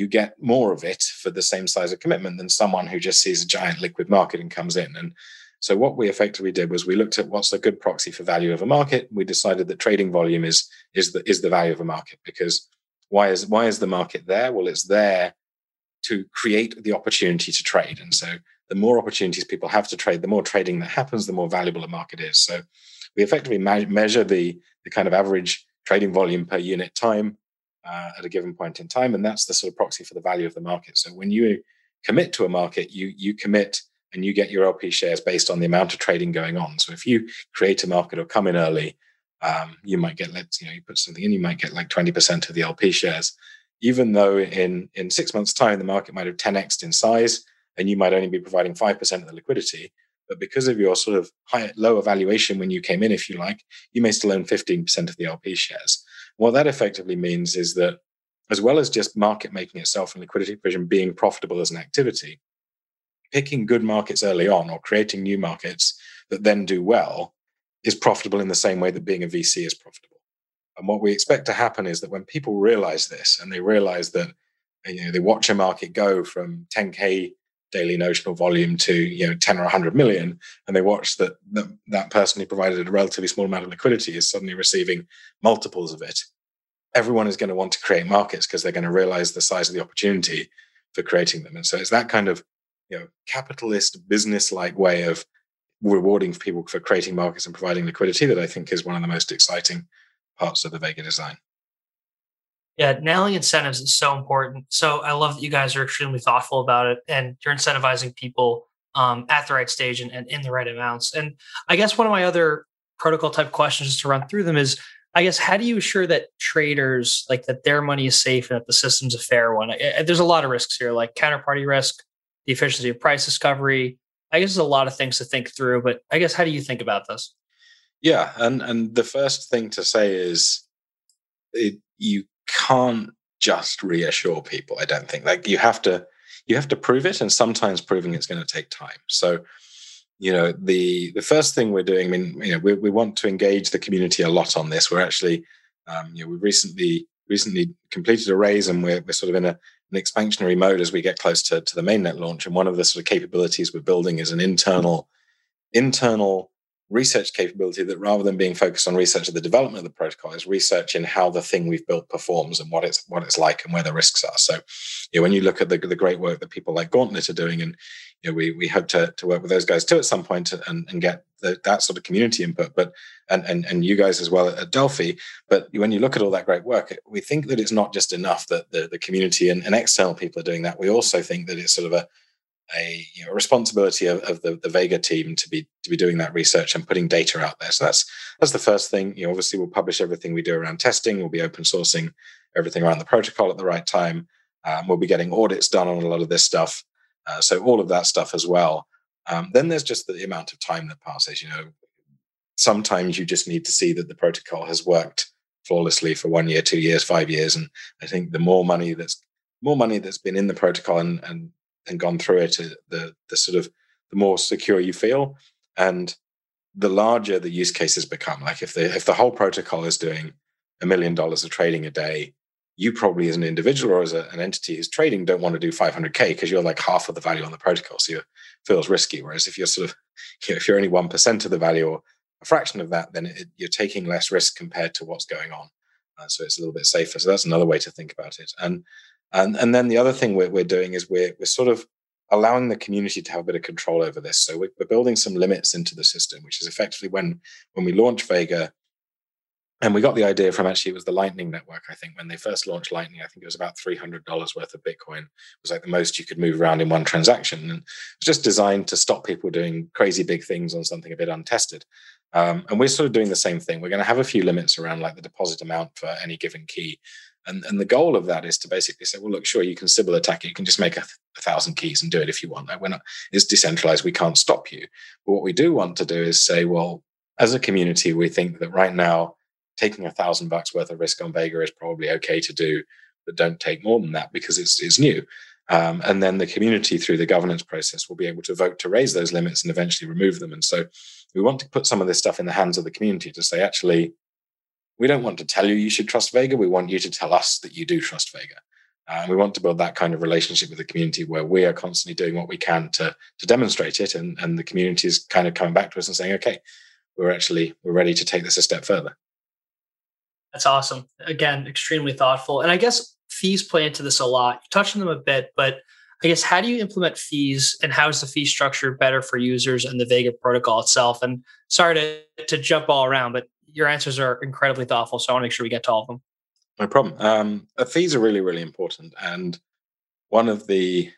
more of it for the same size of commitment than someone who just sees a giant liquid market and comes in. And so what we effectively did was we looked at what's a good proxy for value of a market. We decided that trading volume is the value of a market, because why is the market there? Well, it's there to create the opportunity to trade. And so the more opportunities people have to trade, the more trading that happens, the more valuable a market is. So we effectively measure the kind of average trading volume per unit time at a given point in time, and that's the sort of proxy for the value of the market. So when you commit to a market, you commit and you get your LP shares based on the amount of trading going on. So if you create a market or come in early, you might get, you put something in, you might get like 20% of the LP shares, even though in 6 months' time, the market might have 10x'd in size and you might only be providing 5% of the liquidity. But because of your sort of lower valuation when you came in, if you like, you may still own 15% of the LP shares. What that effectively means is that as well as just market making itself and liquidity provision being profitable as an activity, picking good markets early on or creating new markets that then do well is profitable in the same way that being a VC is profitable. And what we expect to happen is that when people realize this and they realize that they watch a market go from 10K daily notional volume to 10 or 100 million, and they watch that person who provided a relatively small amount of liquidity is suddenly receiving multiples of it, everyone is going to want to create markets because they're going to realize the size of the opportunity for creating them. And so it's that kind of capitalist business-like way of rewarding people for creating markets and providing liquidity that I think is one of the most exciting parts of the Vega design. Yeah, nailing incentives is so important. So I love that you guys are extremely thoughtful about it and you're incentivizing people at the right stage and in the right amounts. And I guess one of my other protocol type questions just to run through them is, I guess, how do you assure that traders, like that their money is safe and that the system's a fair one? There's a lot of risks here, like counterparty risk, the efficiency of price discovery. I guess there's a lot of things to think through, but I guess how do you think about this? Yeah, and the first thing to say is you can't just reassure people. I don't think, like, you have to prove it, and sometimes proving it's going to take time. So the first thing we're doing, I mean, we want to engage the community a lot on this. We're actually we've recently completed a raise, and we're sort of in an expansionary mode as we get close to the mainnet launch. And one of the sort of capabilities we're building is an internal research capability that, rather than being focused on research of the development of the protocol, is research in how the thing we've built performs and what it's like and where the risks are. So when you look at the great work that people like Gauntlet are doing, and we hope to work with those guys too at some point and get that sort of community input, but and you guys as well at Delphi. But when you look at all that great work, we think that it's not just enough that the community and external people are doing that. We also think that it's sort of a responsibility of the Vega team to be doing that research and putting data out there. So that's the first thing. Obviously we'll publish everything we do around testing. We'll be open sourcing everything around the protocol at the right time. We'll be getting audits done on a lot of this stuff. So all of that stuff as well. Then there's just the amount of time that passes. Sometimes you just need to see that the protocol has worked flawlessly for 1 year, 2 years, 5 years. And I think the more money that's been in the protocol and gone through it, the more secure you feel, and the larger the use cases become. Like if the whole protocol is doing $1 million of trading a day, you probably as an individual or as an entity who's trading don't want to do 500K because you're like half of the value on the protocol. So it feels risky. Whereas if you're if you're only 1% of the value or a fraction of that, then you're taking less risk compared to what's going on. So it's a little bit safer. So that's another way to think about it. And then the other thing we're doing is we're sort of allowing the community to have a bit of control over this. So we're building some limits into the system, which is effectively when we launch Vega. And we got the idea from, actually, it was the Lightning Network, I think. When they first launched Lightning, I think it was about $300 worth of Bitcoin. It was like the most you could move around in one transaction. And it was just designed to stop people doing crazy big things on something a bit untested. And we're sort of doing the same thing. We're going to have a few limits around like the deposit amount for any given key. And the goal of that is to basically say, well, look, sure, you can Sybil attack it. You can just make 1,000 keys and do it if you want. Like it's decentralized. We can't stop you. But what we do want to do is say, well, as a community, we think that right now, taking $1,000 worth of risk on Vega is probably okay to do, but don't take more than that because it's new. And then the community, through the governance process, will be able to vote to raise those limits and eventually remove them. And so we want to put some of this stuff in the hands of the community to say, actually, we don't want to tell you should trust Vega. We want you to tell us that you do trust Vega. We want to build that kind of relationship with the community where we are constantly doing what we can to demonstrate it. And the community is kind of coming back to us and saying, okay, we're ready to take this a step further. That's awesome. Again, extremely thoughtful. And I guess fees play into this a lot. You touched on them a bit, but I guess how do you implement fees, and how is the fee structure better for users and the Vega protocol itself? And sorry to jump all around, but your answers are incredibly thoughtful. So I want to make sure we get to all of them. No problem. Fees are really, really important. And one of the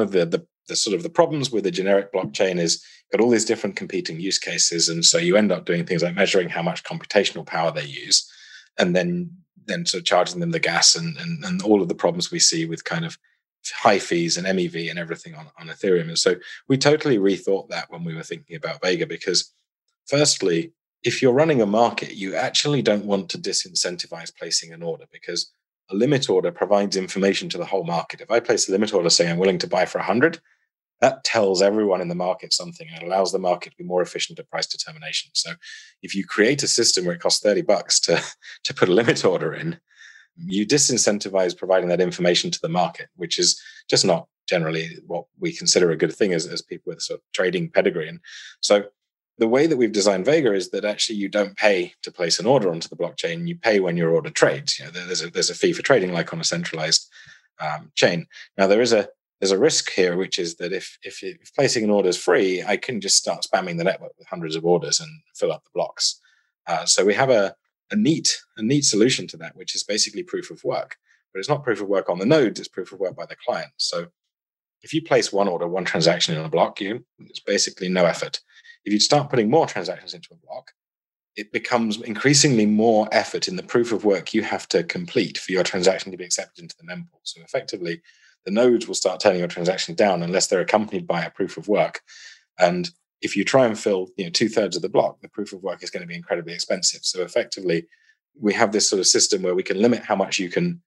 sort of the problems with a generic blockchain is got all these different competing use cases. And so you end up doing things like measuring how much computational power they use, and then sort of charging them the gas and all of the problems we see with kind of high fees and MEV and everything on Ethereum. And so we totally rethought that when we were thinking about Vega, because firstly, if you're running a market, you actually don't want to disincentivize placing an order, because a limit order provides information to the whole market. If I place a limit order saying I'm willing to buy for 100, that tells everyone in the market something and allows the market to be more efficient at price determination. So if you create a system where it costs $30 to put a limit order in, you disincentivize providing that information to the market, which is just not generally what we consider a good thing as people with sort of trading pedigree. And so the way that we've designed Vega is that actually you don't pay to place an order onto the blockchain. You pay when your order trades. There's a fee for trading, like on a centralized chain. Now there is a risk here, which is that if placing an order is free, I can just start spamming the network with hundreds of orders and fill up the blocks. So we have a neat solution to that, which is basically proof of work. But it's not proof of work on the node, it's proof of work by the client. So if you place one order, one transaction in a block, it's basically no effort. If you start putting more transactions into a block, it becomes increasingly more effort in the proof of work you have to complete for your transaction to be accepted into the mempool. So effectively, the nodes will start turning your transaction down unless they're accompanied by a proof of work. And if you try and fill 2/3 of the block, the proof of work is going to be incredibly expensive. So effectively, we have this sort of system where we can limit how much you can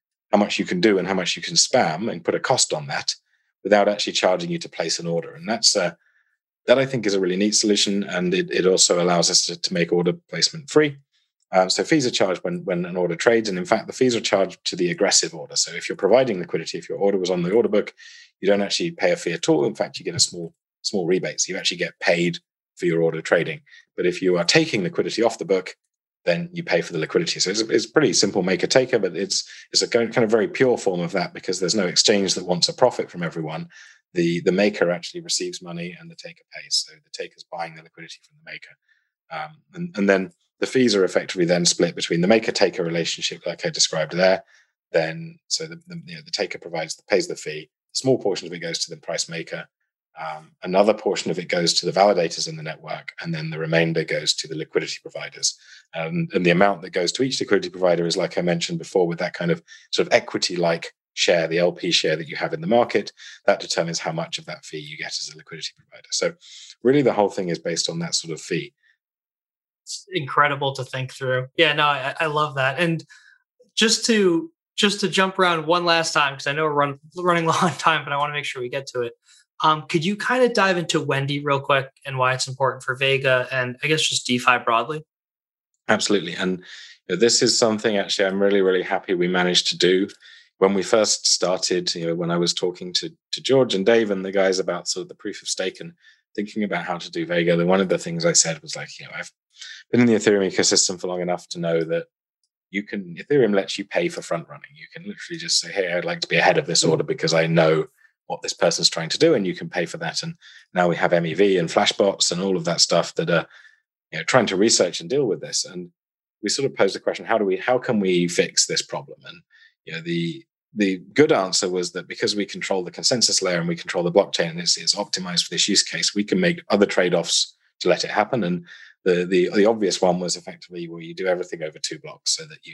do and how much you can spam and put a cost on that without actually charging you to place an order. And that I think is a really neat solution. And it also allows us to make order placement free. So fees are charged when an order trades. And in fact, the fees are charged to the aggressive order. So if you're providing liquidity, if your order was on the order book, you don't actually pay a fee at all. In fact, you get a small rebate. So you actually get paid for your order trading. But if you are taking liquidity off the book, then you pay for the liquidity. So it's pretty simple maker-taker, but it's a kind of very pure form of that, because there's no exchange that wants a profit from everyone. The maker actually receives money and the taker pays. So the taker's buying the liquidity from the maker. And then the fees are effectively then split between the maker-taker relationship, like I described there. Then, so the taker pays the fee. A small portion of it goes to the price maker. Another portion of it goes to the validators in the network, and then the remainder goes to the liquidity providers. And the amount that goes to each liquidity provider is, like I mentioned before, with that kind of sort of equity-like share, the LP share that you have in the market. That determines how much of that fee you get as a liquidity provider. So really the whole thing is based on that sort of fee. It's incredible to think through. Yeah, no, I love that. And just to jump around one last time, because I know we're running low on time, but I want to make sure we get to it. Could you kind of dive into Wendy real quick and why it's important for Vega and I guess just DeFi broadly? Absolutely. And this is something actually I'm really, really happy we managed to do. When we first started, when I was talking to George and Dave and the guys about sort of the proof of stake and thinking about how to do Vega, one of the things I said was like, I've been in the Ethereum ecosystem for long enough to know that Ethereum lets you pay for front running. You can literally just say, hey, I'd like to be ahead of this order because I know what this person's trying to do, and you can pay for that. And now we have MEV and Flashbots and all of that stuff that are trying to research and deal with this. And we sort of posed the question, how can we fix this problem? And the good answer was that because we control the consensus layer and we control the blockchain and it's optimized for this use case, we can make other trade-offs to let it happen. And the obvious one was effectively where you do everything over 2 blocks so that you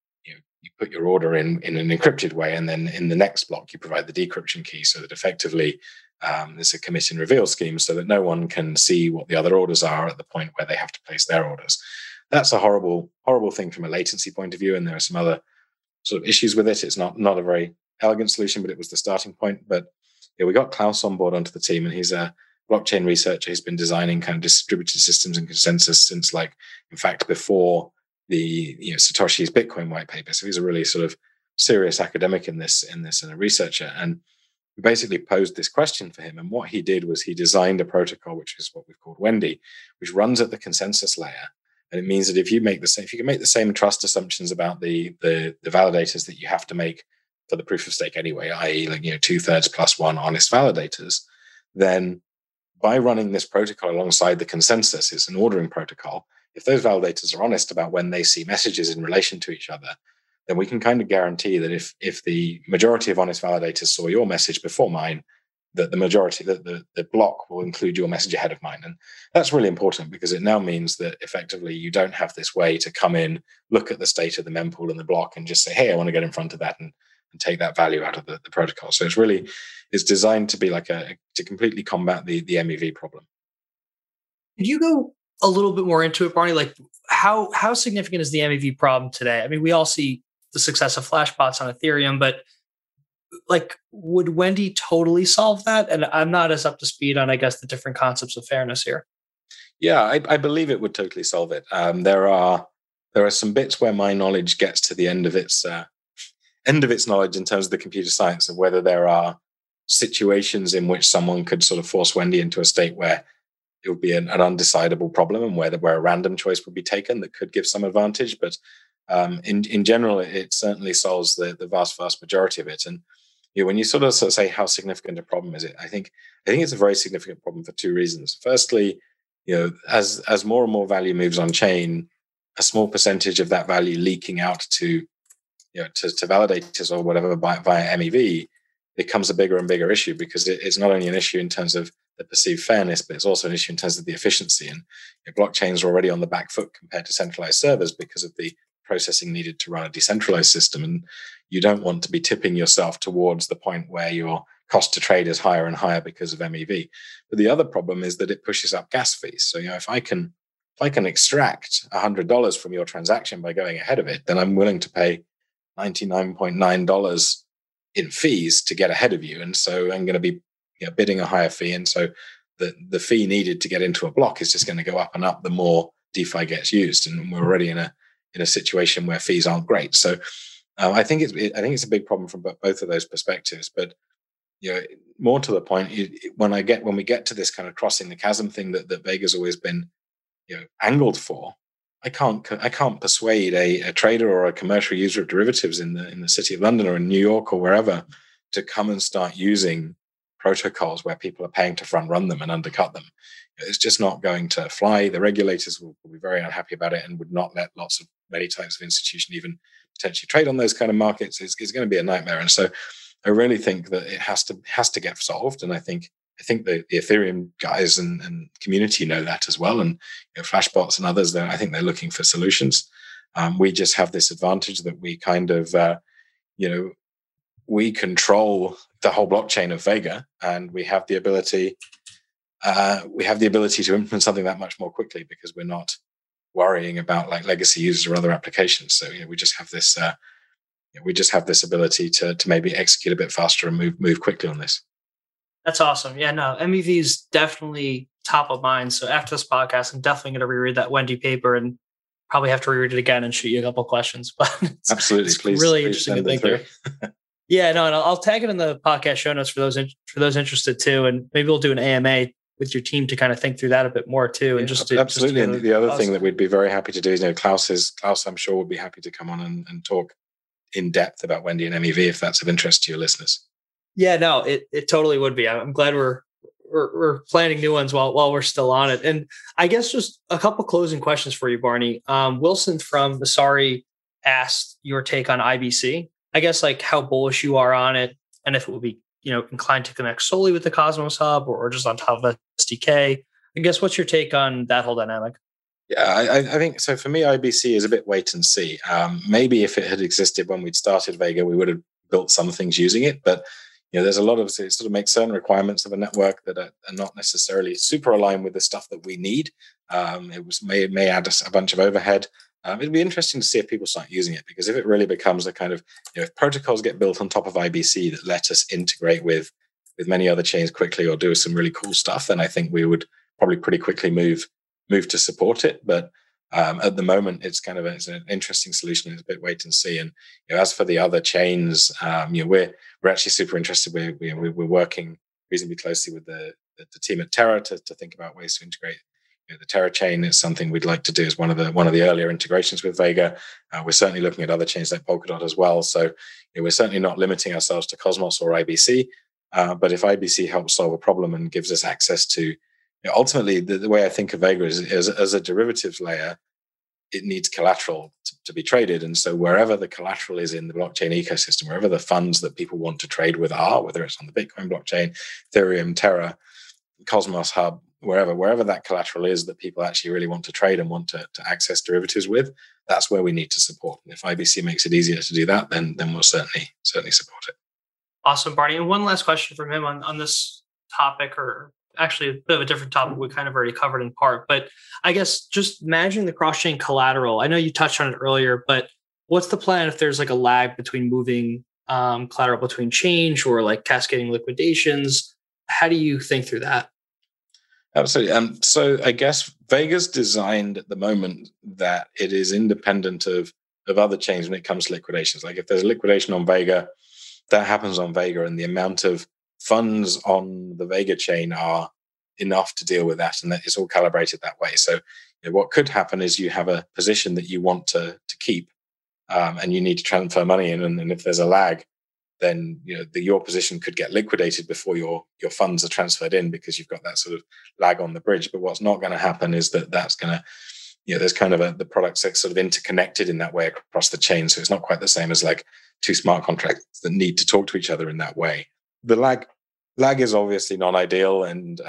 put your order in an encrypted way, and then in the next block you provide the decryption key so that effectively there's a commit and reveal scheme so that no one can see what the other orders are at the point where they have to place their orders. That's a horrible thing from a latency point of view, and there are some other sort of issues with it. It's not a very elegant solution, but it was the starting point. But we got Klaus on board onto the team, and he's a blockchain researcher. He's been designing kind of distributed systems and consensus since, in fact, before the Satoshi's Bitcoin white paper. So he's a really sort of serious academic in this and a researcher. And we basically posed this question for him. And what he did was he designed a protocol, which is what we've called Wendy, which runs at the consensus layer. And it means that if you can make the same trust assumptions about the validators that you have to make for the proof of stake anyway, i.e., 2/3 plus 1 honest validators, then by running this protocol alongside the consensus, it's an ordering protocol. If those validators are honest about when they see messages in relation to each other, then we can kind of guarantee that if the majority of honest validators saw your message before mine, that the block will include your message ahead of mine. And that's really important because it now means that effectively you don't have this way to come in, look at the state of the mempool and the block and just say, hey, I want to get in front of that and take that value out of the protocol. So it's designed to be to completely combat the MEV problem. Could you go a little bit more into it, Barney? Like how significant is the MEV problem today? I mean, we all see the success of Flashbots on Ethereum, but would Wendy totally solve that? And I'm not as up to speed on, I guess, the different concepts of fairness here. Yeah, I believe it would totally solve it. There are some bits where my knowledge gets to the end of its knowledge in terms of the computer science of whether there are situations in which someone could sort of force Wendy into a state where it would be an undecidable problem and where a random choice would be taken that could give some advantage. But in general, it certainly solves the vast majority of it. And when you sort of say how significant a problem is it, I think it's a very significant problem for 2 reasons. Firstly, as more and more value moves on chain, a small percentage of that value leaking out to validators or whatever via MEV becomes a bigger and bigger issue because it's not only an issue in terms of the perceived fairness, but it's also an issue in terms of the efficiency. And blockchains are already on the back foot compared to centralized servers because of the processing needed to run a decentralized system. And you don't want to be tipping yourself towards the point where your cost to trade is higher and higher because of MEV. But the other problem is that it pushes up gas fees. So, if I can extract $100 from your transaction by going ahead of it, then I'm willing to pay $99.9 in fees to get ahead of you. And so I'm going to be bidding a higher fee. And so the fee needed to get into a block is just going to go up and up the more DeFi gets used. And we're already in a situation where fees aren't great. So I think it's a big problem from both of those perspectives. But more to the point, when we get to this kind of crossing the chasm thing that Vega's always been angled for, I can't persuade a trader or a commercial user of derivatives in the city of London or in New York or wherever to come and start using protocols where people are paying to front run them and undercut them. It's just not going to fly. The regulators will be very unhappy about it and would not let many types of institution even potentially trade on those kind of markets. It's going to be a nightmare. And so I really think that it has to get solved. And I think the Ethereum guys and community know that as well. And Flashbots and others, I think they're looking for solutions. We just have this advantage that we kind of, we control the whole blockchain of Vega, and we have the ability to implement something that much more quickly because we're not worrying about like legacy users or other applications. So we just have this ability to maybe execute a bit faster and move quickly on this. That's awesome. Yeah, no, MEV is definitely top of mind. So after this podcast, I'm definitely going to reread that Wendy paper and probably have to reread it again and shoot you a couple of questions. But absolutely, it's please, really please interesting to think through. Yeah, no, and I'll tag it in the podcast show notes for those interested too, and maybe we'll do an AMA with your team to kind of think through that a bit more too, and absolutely. And the other thing that we'd be very happy to do is, Klaus, I'm sure would be happy to come on and talk in depth about Wendy and MEV if that's of interest to your listeners. Yeah, no, it totally would be. I'm glad we're planning new ones while we're still on it. And I guess just a couple closing questions for you, Barney. Wilson from Vasari asked your take on IBC. I guess like how bullish you are on it, and if it would be inclined to connect solely with the Cosmos Hub or just on top of SDK. I guess what's your take on that whole dynamic? Yeah, I think so. For me, IBC is a bit wait and see. Maybe if it had existed when we'd started Vega, we would have built some things using it, but there's a lot of it sort of makes certain requirements of a network that are not necessarily super aligned with the stuff that we need. It may add a bunch of overhead. It'd be interesting to see if people start using it, because if it really becomes a kind of, if protocols get built on top of IBC that let us integrate with many other chains quickly or do some really cool stuff, then I think we would probably pretty quickly move to support it. But at the moment, it's an interesting solution. It's a bit wait and see. And as for the other chains, we're actually super interested. We're working reasonably closely with the team at Terra to think about ways to integrate. The Terra chain is something we'd like to do as one of the earlier integrations with Vega. We're certainly looking at other chains like Polkadot as well. So we're certainly not limiting ourselves to Cosmos or IBC. But if IBC helps solve a problem and gives us access to, ultimately the way I think of Vega is as a derivatives layer, it needs collateral to be traded. And so wherever the collateral is in the blockchain ecosystem, wherever the funds that people want to trade with are, whether it's on the Bitcoin blockchain, Ethereum, Terra, Cosmos Hub, wherever that collateral is that people actually really want to trade and want to access derivatives with, that's where we need to support. And if IBC makes it easier to do that, then we'll certainly support it. Awesome, Barney. And one last question from him on this topic, or actually a bit of a different topic we kind of already covered in part, but I guess just managing the cross-chain collateral. I know you touched on it earlier, but what's the plan if there's like a lag between moving collateral between change or like cascading liquidations? How do you think through that? Absolutely. So I guess Vega's designed at the moment that it is independent of other chains when it comes to liquidations. Like if there's a liquidation on Vega, that happens on Vega, and the amount of funds on the Vega chain are enough to deal with that, and that it's all calibrated that way. So what could happen is you have a position that you want to keep, and you need to transfer money in, and if there's a lag, then your position could get liquidated before your funds are transferred in, because you've got that sort of lag on the bridge. But what's not going to happen is that's going to, there's kind of the products that sort of interconnected in that way across the chain. So it's not quite the same as like two smart contracts that need to talk to each other in that way. The lag is obviously non-ideal, and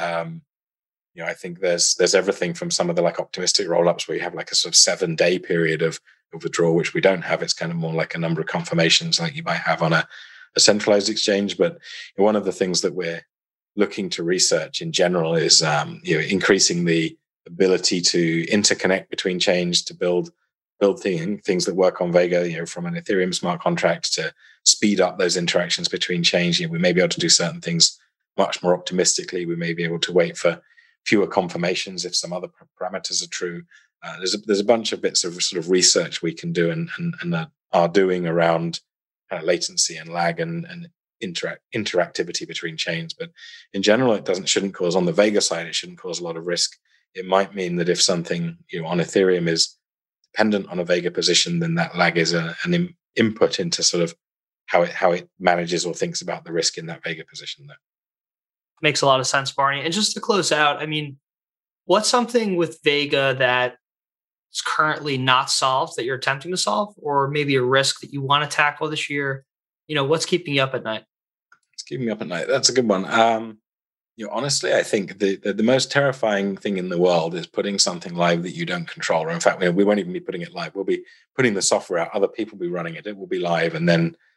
I think there's everything from some of the like optimistic rollups where you have like a sort of 7-day period of withdrawal, which we don't have. It's kind of more like a number of confirmations like you might have on a centralized exchange. But one of the things that we're looking to research in general is increasing the ability to interconnect between chains to build things that work on Vega, from an Ethereum smart contract to speed up those interactions between chains. We may be able to do certain things much more optimistically. We may be able to wait for fewer confirmations if some other parameters are true. There's a bunch of bits of sort of research we can do and are doing around kind of latency and lag and interactivity between chains. But in general, it shouldn't cause, on the Vega side, it shouldn't cause a lot of risk. It might mean that if something on Ethereum is dependent on a Vega position, then that lag is an input into sort of how it manages or thinks about the risk in that Vega position there. Makes a lot of sense, Barney. And just to close out, I mean, what's something with Vega that is currently not solved that you're attempting to solve, or maybe a risk that you want to tackle this year? What's keeping you up at night? It's keeping me up at night. That's a good one. Honestly, I think the most terrifying thing in the world is putting something live that you don't control. Or in fact, we won't even be putting it live. We'll be putting the software out. Other people will be running it. It will be live, and then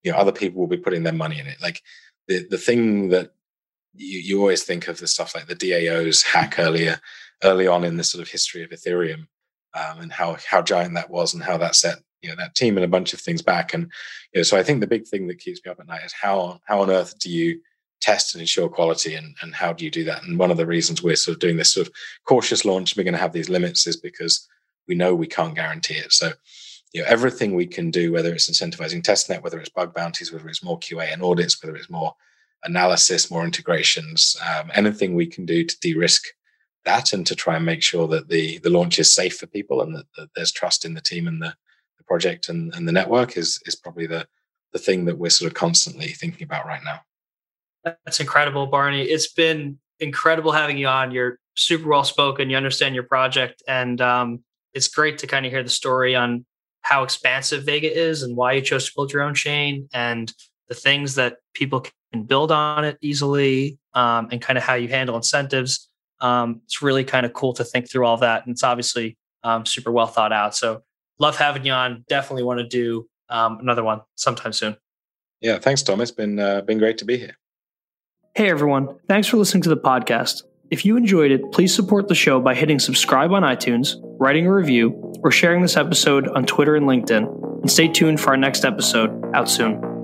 other people will be putting their money in it. Like the thing that you always think of, the stuff like the DAO's hack early on in the sort of history of Ethereum, and how giant that was, and how that set that team and a bunch of things back. And so I think the big thing that keeps me up at night is how on earth do you test and ensure quality, and how do you do that? And one of the reasons we're sort of doing this sort of cautious launch, we're going to have these limits, is because we know we can't guarantee it. So everything we can do, whether it's incentivizing testnet, whether it's bug bounties, whether it's more QA and audits, whether it's more analysis, more integrations, anything we can do to de-risk that, and to try and make sure that the launch is safe for people, and that there's trust in the team and the project and the network is probably the thing that we're sort of constantly thinking about right now. That's incredible, Barney. It's been incredible having you on. You're super well spoken. You understand your project, and it's great to kind of hear the story on how expansive Vega is and why you chose to build your own chain, and the things that people can build on it easily, and kind of how you handle incentives. It's really kind of cool to think through all that, and it's obviously super well thought out. So love having you on. Definitely want to do another one sometime soon. Yeah, thanks, Tom. It's been great to be here. Hey, everyone. Thanks for listening to the podcast. If you enjoyed it, please support the show by hitting subscribe on iTunes, writing a review, or sharing this episode on Twitter and LinkedIn. And stay tuned for our next episode out soon.